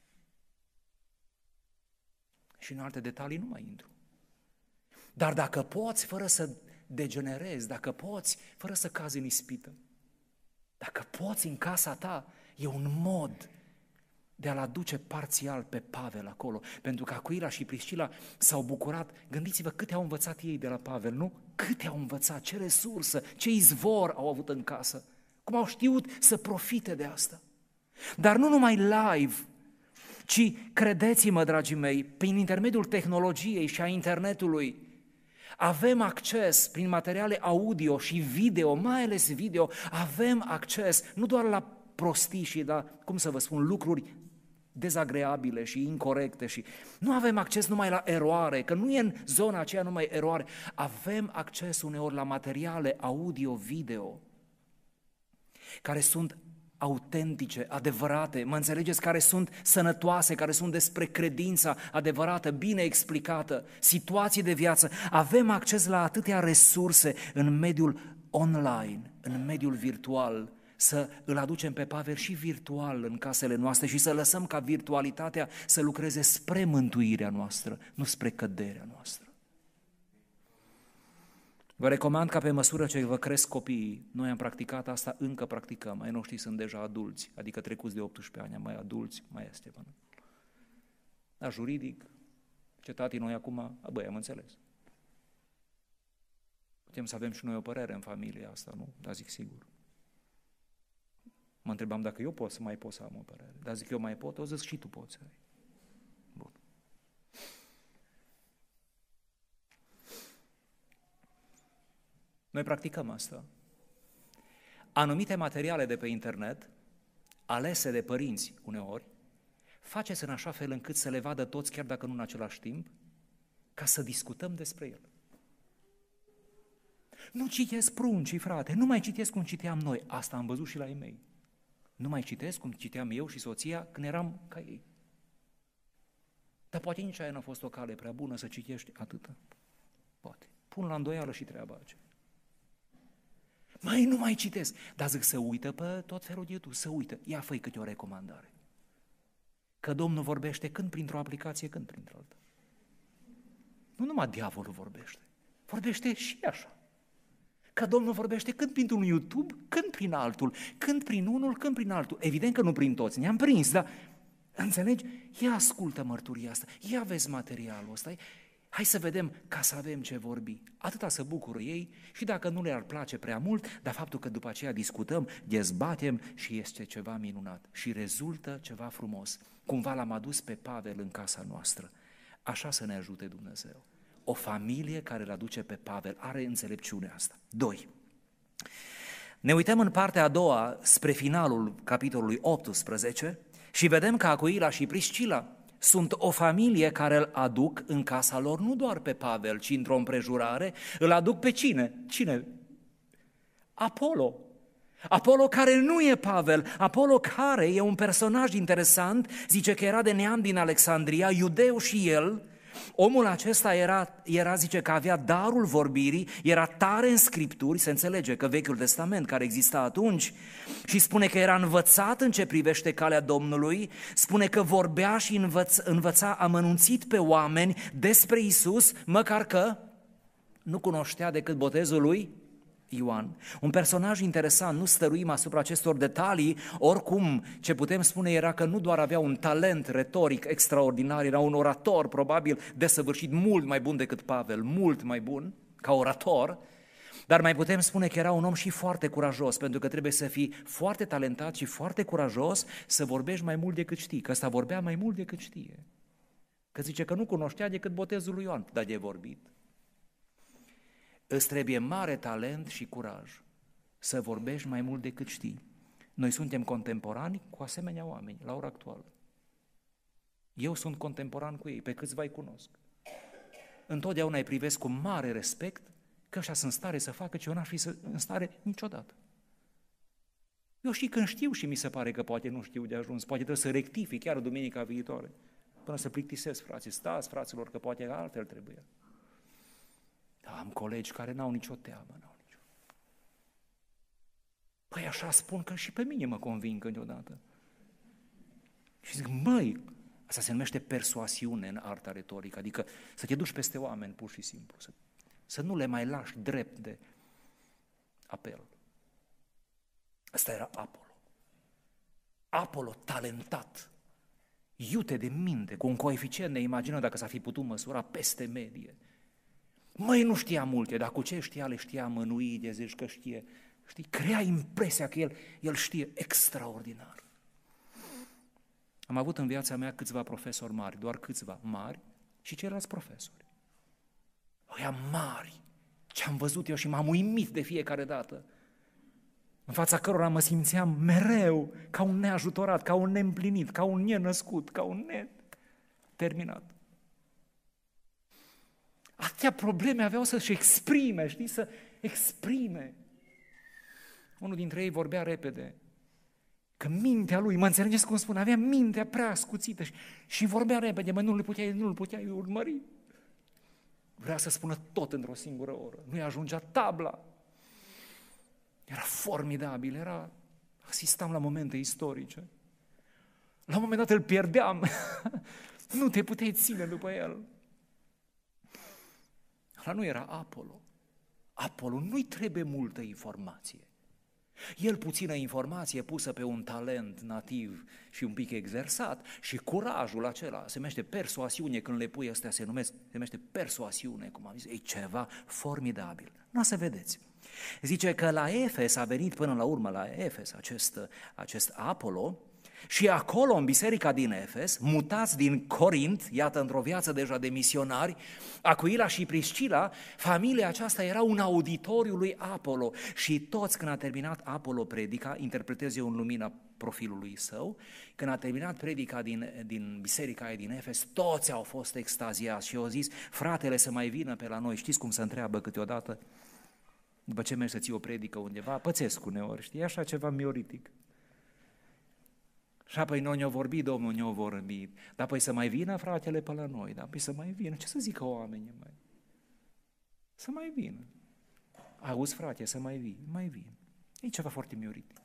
Și în alte detalii nu mai intru. Dar dacă poți, fără să degenerezi, dacă poți, fără să cazi în ispită, dacă poți în casa ta, e un mod de a-l aduce parțial pe Pavel acolo, pentru că Acuila și Priscila s-au bucurat. Gândiți-vă câte au învățat ei de la Pavel, nu? Câte au învățat, ce resursă, ce izvor au avut în casă, cum au știut să profite de asta. Dar nu numai live, ci credeți-mă, dragii mei, prin intermediul tehnologiei și a internetului, avem acces prin materiale audio și video, mai ales video, avem acces nu doar la prostii și la, cum să vă spun, lucruri dezagreabile și incorecte și nu avem acces numai la eroare, că nu e în zona aceea numai eroare, avem acces uneori la materiale audio-video care sunt autentice, adevărate, mă înțelegeți, care sunt sănătoase, care sunt despre credința adevărată, bine explicată, situații de viață. Avem acces la atâtea resurse în mediul online, în mediul virtual, să îl aducem pe Pavel și virtual în casele noastre și să lăsăm ca virtualitatea să lucreze spre mântuirea noastră, nu spre căderea noastră. Vă recomand ca pe măsură ce vă cresc copiii, noi am practicat asta, încă practicăm, ai noștri sunt deja adulți, adică trecuți de 18 ani, mai adulți, mai este. Dar juridic, ce tati noi acum, băi, am înțeles. Putem să avem și noi o părere în familia asta, nu? Dar zic sigur. Mă întrebam dacă eu mai pot să am o părere, dar zic eu mai pot, o zic și tu poți să ai. Bun. Noi practicăm asta. Anumite materiale de pe internet, alese de părinți uneori, faceți în așa fel încât să le vadă toți, chiar dacă nu în același timp, ca să discutăm despre el. Nu citesc pruncii, frate, nu mai citesc cum citeam noi. Asta am văzut și la ei mei. Nu mai citesc cum citeam eu și soția când eram ca ei. Dar poate nici aia n-a fost o cale prea bună să citești atâta. Poate. Pun la îndoială și treaba aceea. Mai nu mai citesc. Dar zic să uită pe tot felul de YouTube, să uită. Ia fă-i câte o recomandare. Că Domnul vorbește când printr-o aplicație, când printr-alta. Nu numai diavolul vorbește. Vorbește și așa. Că Domnul vorbește când printr-un YouTube, când prin altul, când prin unul, când prin altul. Evident că nu prin toți, ne-am prins, dar înțelegi? Ia ascultă mărturia asta, ia vezi materialul ăsta, hai să vedem ca să avem ce vorbi. Atâta să bucură ei și dacă nu le-ar place prea mult, dar faptul că după aceea discutăm, dezbatem și este ceva minunat și rezultă ceva frumos. Cumva l-am adus pe Pavel în casa noastră. Așa să ne ajute Dumnezeu. O familie care îl aduce pe Pavel are înțelepciunea asta. 2. Ne uităm în partea a doua spre finalul capitolului 18 și vedem că Acuila și Priscila sunt o familie care îl aduc în casa lor, nu doar pe Pavel, ci într-o împrejurare, îl aduc pe cine? Cine? Apolo. Apolo care nu e Pavel, Apolo care e un personaj interesant, zice că era de neam din Alexandria, iudeu și el. Omul acesta era, zice că avea darul vorbirii, era tare în Scripturi, se înțelege că Vechiul Testament care exista atunci, și spune că era învățat în ce privește calea Domnului, spune că vorbea și învăța amănunțit pe oameni despre Iisus, măcar că nu cunoștea decât botezul lui Ioan. Un personaj interesant, nu stăruim asupra acestor detalii, oricum ce putem spune era că nu doar avea un talent retoric extraordinar, era un orator probabil desăvârșit, mult mai bun decât Pavel, mult mai bun ca orator, dar mai putem spune că era un om și foarte curajos, pentru că trebuie să fii foarte talentat și foarte curajos să vorbești mai mult decât știi, că ăsta vorbea mai mult decât știe. Că zice că nu cunoștea decât botezul lui Ioan, dar de vorbit. Îți trebuie mare talent și curaj să vorbești mai mult decât știi. Noi suntem contemporani cu asemenea oameni la ora actuală. Eu sunt contemporan cu ei, pe câțiva îi cunosc. Întotdeauna îi privesc cu mare respect că ăștia sunt în stare să facă ce eu n-aș fi în stare niciodată. Eu știu când știu și mi se pare că poate nu știu de ajuns, poate trebuie să rectific chiar duminica viitoare, până să plictisesc frații. Stați, fraților, că poate altfel trebuie. Am colegi care n-au nicio teamă, Păi așa spun că și pe mine mă conving câteodată. Și zic, măi, asta se numește persoasiune în arta retorică, adică să te duci peste oameni pur și simplu, să nu le mai lași drept de apel. Ăsta era Apolo. Apolo talentat, iute de minte, cu un coeficient de imagine, dacă s-ar fi putut măsura peste medie. Măi, nu știa multe, dar cu ce știa, le știa mănui, de zici că știe. Știi, crea impresia că el știe extraordinar. Am avut în viața mea câțiva profesori mari, doar câțiva mari și ceilalți profesori. Ăia mari, ce-am văzut eu și m-am uimit de fiecare dată, în fața cărora mă simțeam mereu ca un neajutorat, ca un neîmplinit, ca un nenăscut, ca un neterminat. Atâtea probleme aveau să-și exprime, știi, să exprime. Unul dintre ei vorbea repede, că mintea lui, mă înțelegeți cum spun, avea mintea prea ascuțită și vorbea repede, mă, nu-l puteai urmări. Vrea să spună tot într-o singură oră, nu-i ajungea tabla. Era formidabil, asistam la momente istorice. La un moment dat îl pierdeam, nu te puteai ține după el. Ăla nu era Apolo. Apolo nu-i trebuie multă informație. El puțină informație pusă pe un talent nativ și un pic exersat și curajul acela, se numește persoasiune, când le pui astea se numește persoasiune, cum am zis, e ceva formidabil. Nu o să vedeți. Zice că la Efes a venit până la urmă la Efes acest Apolo și acolo în biserica din Efes, mutați din Corint, iată într-o viață deja de misionari, Acuila și Priscila, familia aceasta era un auditoriu lui Apolo și toți când a terminat Apolo predica, interpretez eu în lumina profilului său, când a terminat predica din biserica aia din Efes, toți au fost extaziați și au zis, fratele să mai vină pe la noi, știți cum se întreabă câteodată? După ce mergi să ții o predică undeva, pățesc uneori, știi, așa ceva mioritic. Și apoi noi ne-au vorbit, Domnul ne-a vorbit, dar apoi să mai vină fratele pe la noi, dar apoi să mai vină, ce să zică oamenii mai? Să mai vină. Auzi frate, să mai vii, mai vin. E ceva foarte mioritic.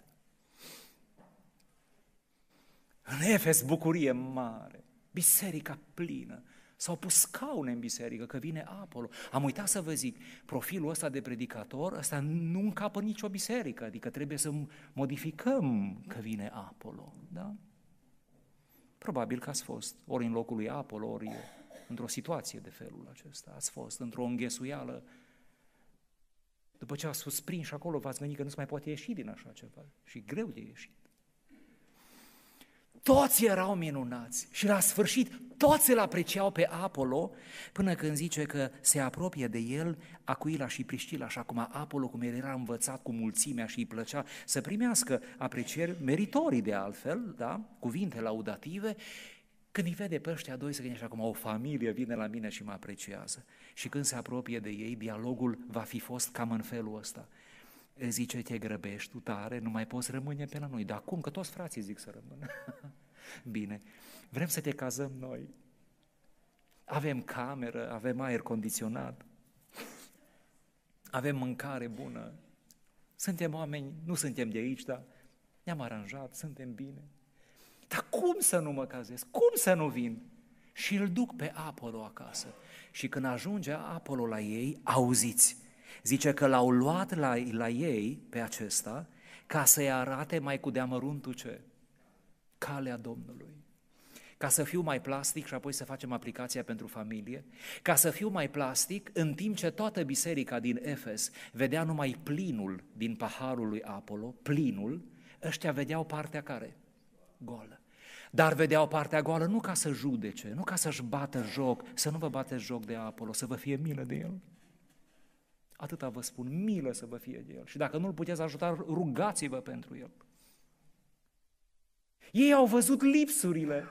În Efes bucurie mare, biserica plină, s-au pus scaune în biserică, că vine Apolo. Am uitat să vă zic, profilul ăsta de predicator, ăsta nu încapă nicio biserică, adică trebuie să modificăm că vine Apolo, da? Probabil că ați fost ori în locul lui Apolo, ori într-o situație de felul acesta, ați fost într-o înghesuială. După ce ați fost prinși acolo, v-ați gândit că nu se mai poate ieși din așa ceva și greu de ieșit. Toți erau minunați și la sfârșit toți îl apreciau pe Apolo, până când zice că se apropie de el Acuila și Priscila, așa cum Apolo, cum el era învățat cu mulțimea și îi plăcea să primească aprecieri meritorii de altfel, da? Cuvinte laudative, Când îi vede pe ăștia doi, se gândește acum, o familie vine la mine și mă apreciază. Și când se apropie de ei, dialogul va fi fost cam în felul ăsta. Zice, te grăbești tu tare, nu mai poți rămâne pe la noi. Dar cum? Că toți frații zic să rămână. Bine, vrem să te cazăm noi. Avem cameră, avem aer condiționat, avem mâncare bună. Suntem oameni, nu suntem de aici, dar ne-am aranjat, suntem bine. Dar cum să nu mă cazez? Cum să nu vin? Și îl duc pe Apollo acasă. Și când ajunge Apollo la ei, auziți, zice că l-au luat la ei pe acesta ca să-i arate mai cu deamăruntul ce? Calea Domnului. Ca să fiu mai plastic și apoi să facem aplicația pentru familie, ca să fiu mai plastic, în timp ce toată biserica din Efes vedea numai plinul din paharul lui Apollo, plinul, ăștia vedeau partea care? Goală. Dar vedeau partea goală nu ca să judece, nu ca să-și bată joc, să nu vă bateți joc de Apollo, să vă fie milă de el. Atâta vă spun, milă să vă fie de el. Și dacă nu-l puteți ajuta, rugați-vă pentru el. Ei au văzut lipsurile.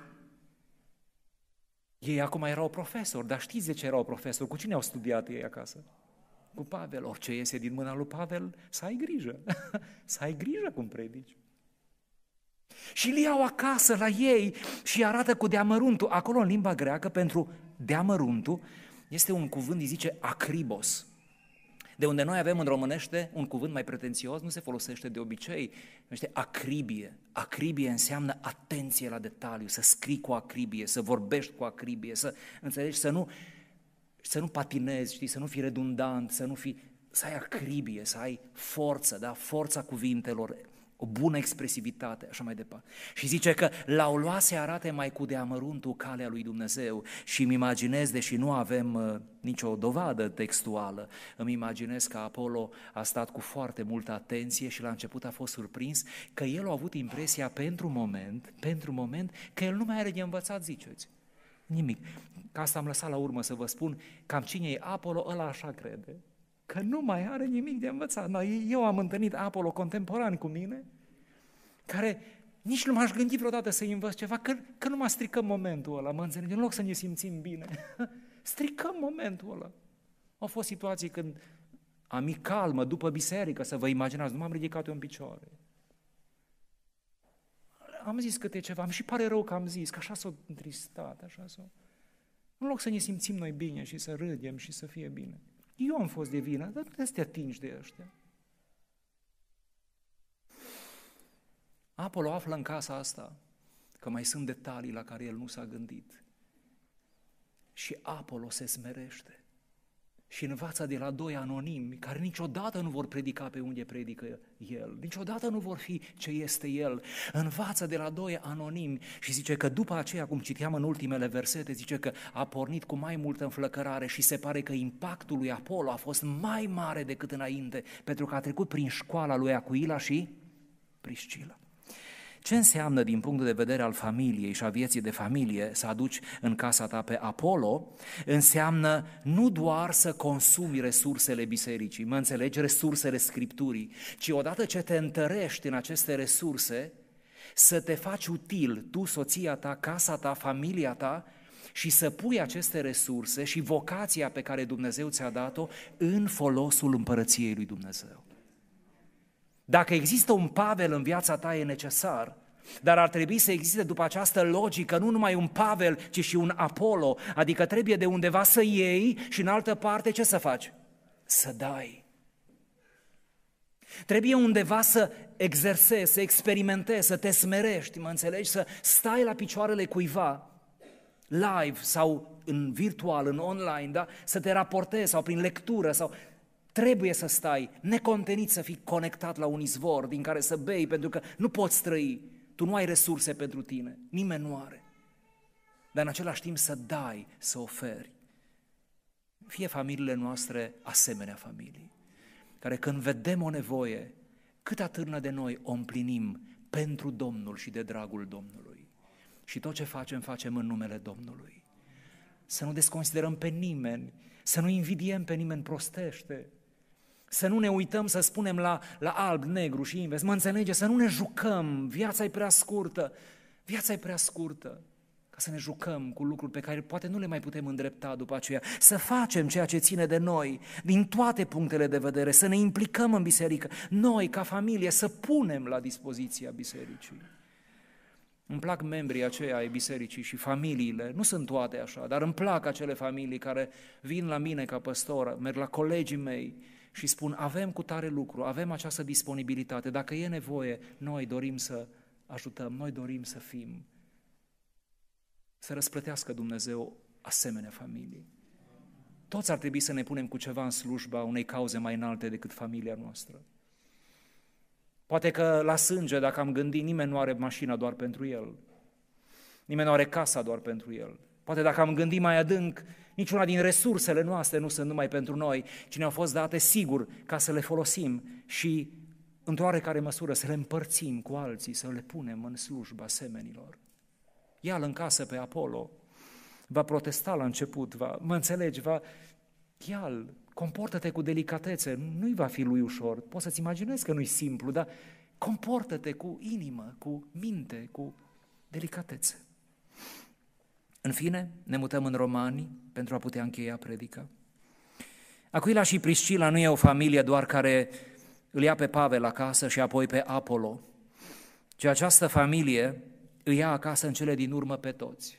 Ei acum erau profesori, dar știți de ce erau profesori? Cu cine au studiat ei acasă? Cu Pavel. Orice iese din mâna lui Pavel, să ai grijă. Să ai grijă cum predici. Și îl iau acasă la ei și arată cu deamăruntul. Acolo în limba greacă pentru deamăruntul este un cuvânt, îi zice akribos. De unde noi avem în românește un cuvânt mai pretențios, nu se folosește de obicei, numește acribie. Acribie înseamnă atenție la detaliu, să scrii cu acribie, să vorbești cu acribie, să înțelegi, să nu patinezi, știi, să nu fii redundant, să ai acribie, să ai forță, da? Forța cuvintelor, o bună expresivitate, așa mai departe. Și zice că l-au luat să arate mai cu deamăruntul calea lui Dumnezeu și îmi imaginez, deși nu avem nicio dovadă textuală, îmi imaginez că Apollo a stat cu foarte multă atenție și la început a fost surprins că el a avut impresia pentru moment, că el nu mai are de învățat, ziceți. Nimic. Ca asta am lăsat la urmă să vă spun, cam cine e Apollo, ăla așa crede. Că nu mai are nimic de învățat. Eu am întâlnit Apollo contemporani cu mine, care nici nu m-aș gândi vreodată să-i învăț ceva, că nu mă stricăm momentul ăla, mă înțelegi, în loc să ne simțim bine. Stricăm momentul ăla. Au fost situații când am calmă, după biserică, să vă imaginați, nu m-am ridicat eu în picioare. Am zis câte ceva, îmi și pare rău că am zis, că așa s-o întristat, așa s-o... În loc să ne simțim noi bine și să râdem și să fie bine. Eu am fost de vină, dar nu te atingi de ăștia. Apollo află în casa asta că mai sunt detalii la care el nu s-a gândit. Și Apollo se smerește și învață de la doi anonimi care niciodată nu vor predica pe unde predică el, niciodată nu vor fi ce este el. Învață de la doi anonimi și zice că după aceea, cum citeam în ultimele versete, zice că a pornit cu mai multă înflăcărare și se pare că impactul lui Apollo a fost mai mare decât înainte, pentru că a trecut prin școala lui Acuila și Priscila. Ce înseamnă din punctul de vedere al familiei și a vieții de familie să aduci în casa ta pe Apollo? Înseamnă nu doar să consumi resursele bisericii, mă înțelegi, resursele Scripturii, ci odată ce te întărești în aceste resurse, să te faci util, tu, soția ta, casa ta, familia ta, și să pui aceste resurse și vocația pe care Dumnezeu ți-a dat-o în folosul împărăției lui Dumnezeu. Dacă există un Pavel în viața ta, e necesar, dar ar trebui să existe după această logică nu numai un Pavel, ci și un Apollo, adică trebuie de undeva să iei și în altă parte ce să faci? Să dai. Trebuie undeva să exersezi, să experimentezi, să te smerești, mă înțelegi? Să stai la picioarele cuiva, live sau în virtual, în online, da? Să te raportezi sau prin lectură sau... Trebuie să stai necontenit, să fii conectat la un izvor din care să bei, pentru că nu poți trăi, tu nu ai resurse pentru tine, nimeni nu are. Dar în același timp să dai, să oferi. Fie familiile noastre asemenea familii, care când vedem o nevoie, cât atârnă de noi o împlinim pentru Domnul și de dragul Domnului. Și tot ce facem în numele Domnului. Să nu desconsiderăm pe nimeni, să nu invidiem pe nimeni prostește, să nu ne uităm să spunem la alb, negru și invers, mă înțelege, să nu ne jucăm, viața e prea scurtă ca să ne jucăm cu lucruri pe care poate nu le mai putem îndrepta după aceea, să facem ceea ce ține de noi, din toate punctele de vedere, să ne implicăm în biserică, noi ca familie să punem la dispoziția bisericii. Îmi plac membrii aceia ai bisericii și familiile, nu sunt toate așa, dar îmi plac acele familii care vin la mine ca păstor, merg la colegii mei și spun avem cu tare lucru, avem această disponibilitate, dacă e nevoie, noi dorim să ajutăm, noi dorim să fim. Să răsplătească Dumnezeu asemenea familii. Toți ar trebui să ne punem cu ceva în slujba unei cauze mai înalte decât familia noastră. Poate că la sânge, dacă am gândit, nimeni nu are mașina doar pentru el. Nimeni nu are casa doar pentru el. Poate dacă am gândit mai adânc, niciuna din resursele noastre nu sunt numai pentru noi, ci ne-au fost date sigur ca să le folosim și într-o oarecare măsură să le împărțim cu alții, să le punem în slujba semenilor. Ia-l în casă pe Apollo, va protesta la început, ia-l, comportă-te cu delicatețe, nu-i va fi lui ușor, poți să-ți imaginezi că nu-i simplu, dar comportă-te cu inimă, cu minte, cu delicatețe. În fine, ne mutăm în Romani pentru a putea încheia predica. Aquila și Priscila nu e o familie doar care îl ia pe Pavel acasă și apoi pe Apollo, ci această familie îi ia acasă în cele din urmă pe toți.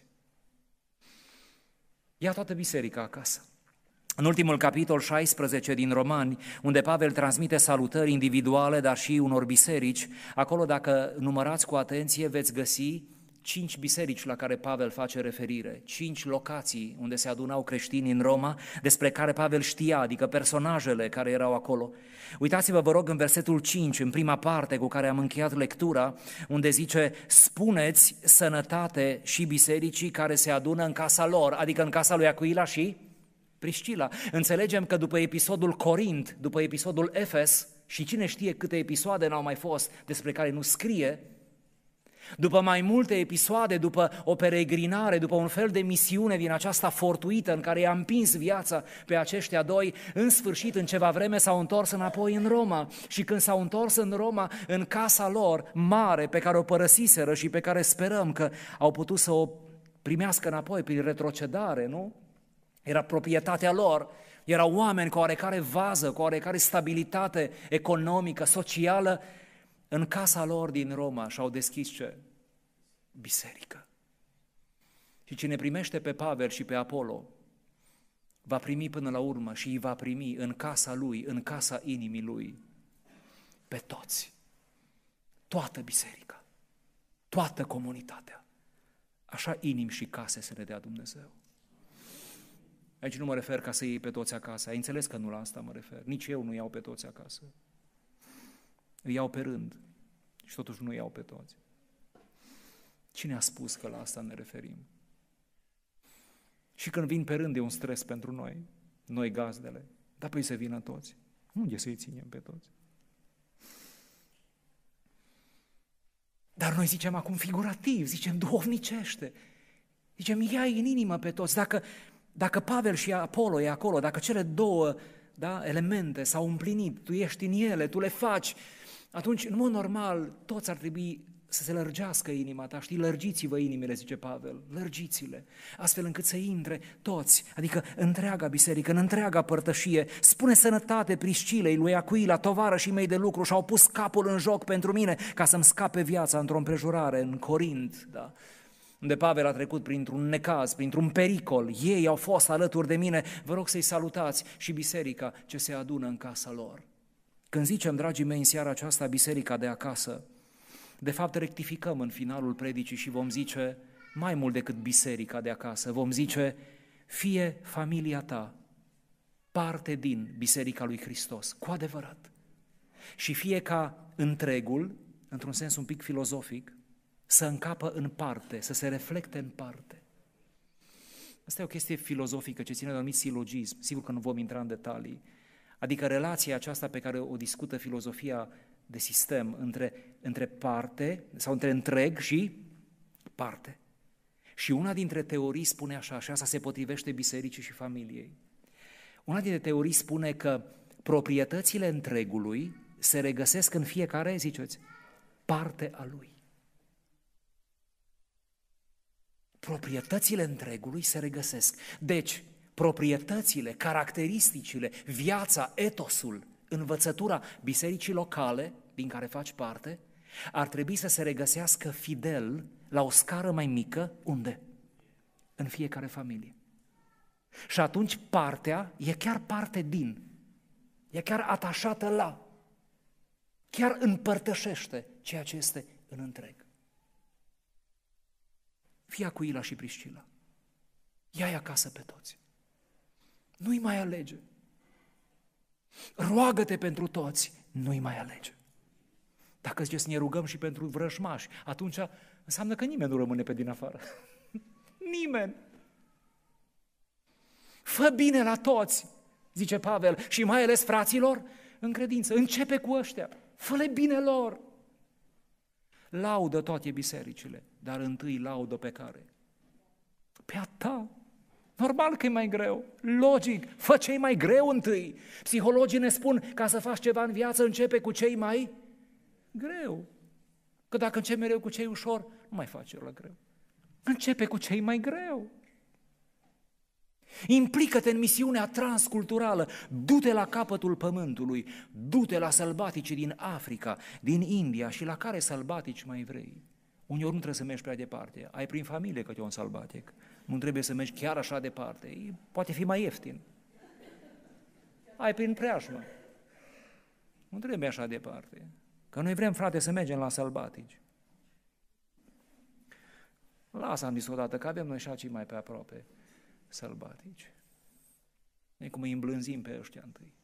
Ia toată biserica acasă. În ultimul capitol 16 din Romani, unde Pavel transmite salutări individuale, dar și unor biserici, acolo dacă numărați cu atenție veți găsi 5 biserici la care Pavel face referire, 5 locații unde se adunau creștini în Roma, despre care Pavel știa, adică personajele care erau acolo. Uitați-vă, vă rog, în versetul 5, în prima parte cu care am încheiat lectura, unde zice, spuneți sănătate și bisericii care se adună în casa lor, adică în casa lui Aquila și Priscila. Înțelegem că după episodul Corint, după episodul Efes, și cine știe câte episoade n-au mai fost despre care nu scrie, după mai multe episoade, după o peregrinare, după un fel de misiune din aceasta fortuită în care i-a împins viața pe aceștia doi, în sfârșit, în ceva vreme s-au întors înapoi în Roma. Și când s-au întors în Roma, în casa lor mare pe care o părăsiseră și pe care sperăm că au putut să o primească înapoi prin retrocedare, nu? Era proprietatea lor, erau oameni cu oarecare vază, cu oarecare stabilitate economică, socială. În casa lor din Roma și-au deschis ce? Biserică. Și cine primește pe Pavel și pe Apollo va primi până la urmă și îi va primi în casa lui, în casa inimii lui, pe toți. Toată biserica, toată comunitatea. Așa inimi și case să ne dea Dumnezeu. Aici nu mă refer ca să iei pe toți acasă. Ai înțeles că nu la asta mă refer. Nici eu nu iau pe toți acasă. Îi iau pe rând și totuși nu iau pe toți. Cine a spus că la asta ne referim? Și când vin pe rând e un stres pentru noi gazdele, dar păi să vină toți. Unde să-i ținem pe toți? Dar noi zicem acum figurativ, zicem duhovnicește, zicem ia-i în inimă pe toți. Dacă Pavel și Apollo e acolo, dacă cele două elemente s-au împlinit, tu ești în ele, tu le faci, atunci, în mod normal, toți ar trebui să se lărgească inima ta, știi, lărgiți-vă inimile, zice Pavel, lărgiți-le, astfel încât să intre toți, adică întreaga biserică, în întreaga părtășie. Spune sănătate Priscilei, lui Aquila, tovarășii mei de lucru, și-au pus capul în joc pentru mine ca să-mi scape viața într-o împrejurare în Corint, da? Unde Pavel a trecut printr-un necaz, printr-un pericol, ei au fost alături de mine, vă rog să-i salutați și biserica ce se adună în casa lor. Când zicem, dragii mei, în seara aceasta, biserica de acasă, de fapt rectificăm în finalul predicii și vom zice, mai mult decât biserica de acasă, vom zice, fie familia ta parte din biserica lui Hristos, cu adevărat, și fie ca întregul, într-un sens un pic filozofic, să încapă în parte, să se reflecte în parte. Asta e o chestie filozofică ce ține de un anumit silogism, sigur că nu vom intra în detalii, adică relația aceasta pe care o discută filozofia de sistem între parte sau între întreg și parte. Și una dintre teorii spune așa, și asta se potrivește bisericii și familiei. Una dintre teorii spune că proprietățile întregului se regăsesc în fiecare, ziceți, parte a lui. proprietățile întregului se regăsesc. Deci, proprietățile, caracteristicile, viața, etosul, învățătura bisericii locale din care faci parte, ar trebui să se regăsească fidel la o scară mai mică, unde? În fiecare familie. Și atunci partea e chiar parte din, e chiar atașată la, chiar împărtășește ceea ce este în întreg. Fii Acuila și Priscila, ia-i acasă pe toți, nu-i mai alege, roagă-te pentru toți, nu-i mai alege. Dacă zice să ne rugăm și pentru vrăjmași, atunci înseamnă că nimeni nu rămâne pe din afară. Nimeni. Fă bine la toți, zice Pavel, și mai ales fraților în credință. Începe cu ăștia, fă-le bine lor. Laudă toate bisericile, dar întâi laudă pe care? Pe a ta. Normal că e mai greu, logic, fă ce-i mai greu întâi. Psihologii ne spun, ca să faci ceva în viață, începe cu cei mai greu. Că dacă începi mereu cu cei ușor, nu mai faci la greu. Începe cu cei mai greu. Implică-te în misiunea transculturală, du-te la capătul pământului, du-te la sălbaticii din Africa, din India și la care sălbatici mai vrei. Uneori nu trebuie să mergi prea departe, ai prin familie câte un sălbatic, nu trebuie să mergi chiar așa departe, poate fi mai ieftin. Ai prin preajmă, nu trebuie așa departe, că noi vrem, frate, să mergem la sălbatici. Lasă, am zis odată, că avem noi și acei mai pe aproape sălbatici. E cum îi îmblânzim pe ăștia întâi.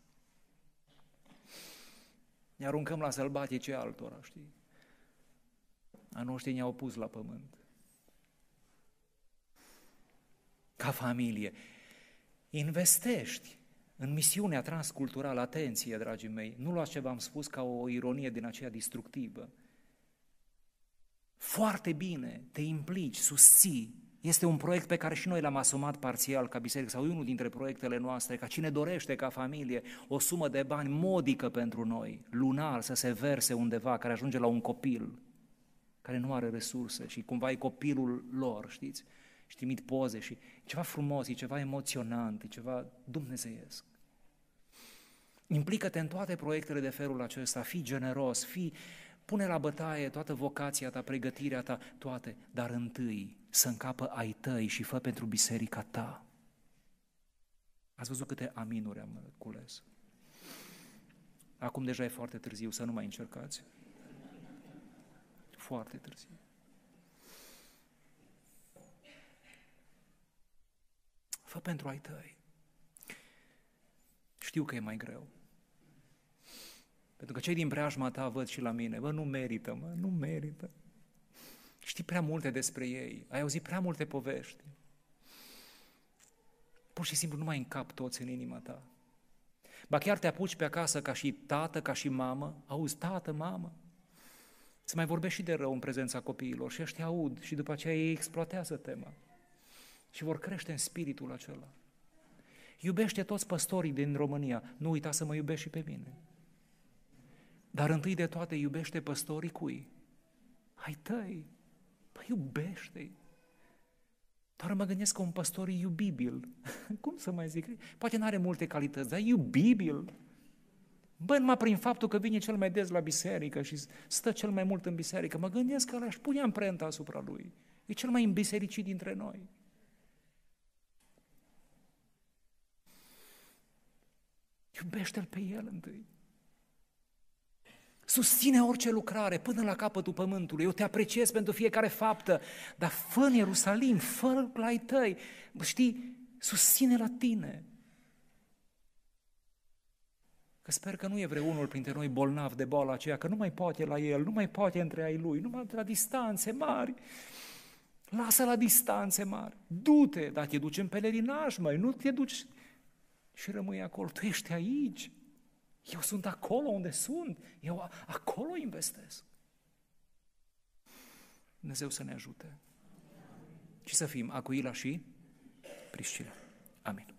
Ne aruncăm la sălbatice altora, știi? A noștri ne-au pus la pământ. Ca familie, investești în misiunea transculturală, atenție, dragii mei, nu luați ce v-am spus ca o ironie din aceea destructivă. Foarte bine, te implici, susții. Este un proiect pe care și noi l-am asumat parțial ca biserică, sau unul dintre proiectele noastre, ca cine dorește ca familie o sumă de bani modică pentru noi, lunar, să se verse undeva, care ajunge la un copil care nu are resurse și cumva e copilul lor, știți? Și trimit poze și ceva frumos, e ceva emoționant, e ceva dumnezeiesc. Implică-te în toate proiectele de felul acesta, fii generos, pune la bătaie toată vocația ta, pregătirea ta, toate, dar întâi să încapă ai tăi și fă pentru biserica ta. Ați văzut câte aminuri am cules? Acum deja e foarte târziu, să nu mai încercați. Foarte târziu. Fă pentru ai tăi. Știu că e mai greu. Pentru că cei din preajma ta văd și la mine, nu merită, nu merită. Știi prea multe despre ei, ai auzit prea multe povești. Pur și simplu nu mai încap toți în inima ta. Ba chiar te apuci pe acasă ca și tată, ca și mamă, auzi, tată, mamă, să mai vorbești și de rău în prezența copiilor și ăștia aud și după aceea ei exploatează tema și vor crește în spiritul acela. Iubește toți păstorii din România, nu uita să mă iubești și pe mine. Dar întâi de toate iubește păstorii cui? Ai tăi, păi iubește-i. Doar mă gândesc că un păstor e iubibil. Cum să mai zic? Poate n-are multe calități, dar e iubibil. Numai prin faptul că vine cel mai des la biserică și stă cel mai mult în biserică, mă gândesc că ăla își pune amprenta asupra lui. E cel mai îmbisericit dintre noi. Iubește-l pe el întâi. Susține orice lucrare până la capătul pământului. Eu te apreciez pentru fiecare faptă, dar fă în Ierusalim, fă la ai tăi. Știi, susține la tine. Că sper că nu e vreunul printre noi bolnav de boala aceea, că nu mai poate la el, nu mai poate între ai lui, numai la distanțe mari. Lasă la distanțe mari. Du-te, dar te duci în pelerinaj, măi, nu te duci și rămâi acolo. Tu ești aici. Eu sunt acolo unde sunt. Eu acolo investesc. Dumnezeu să ne ajute. Și să fim Acuila și Priscila. Amin.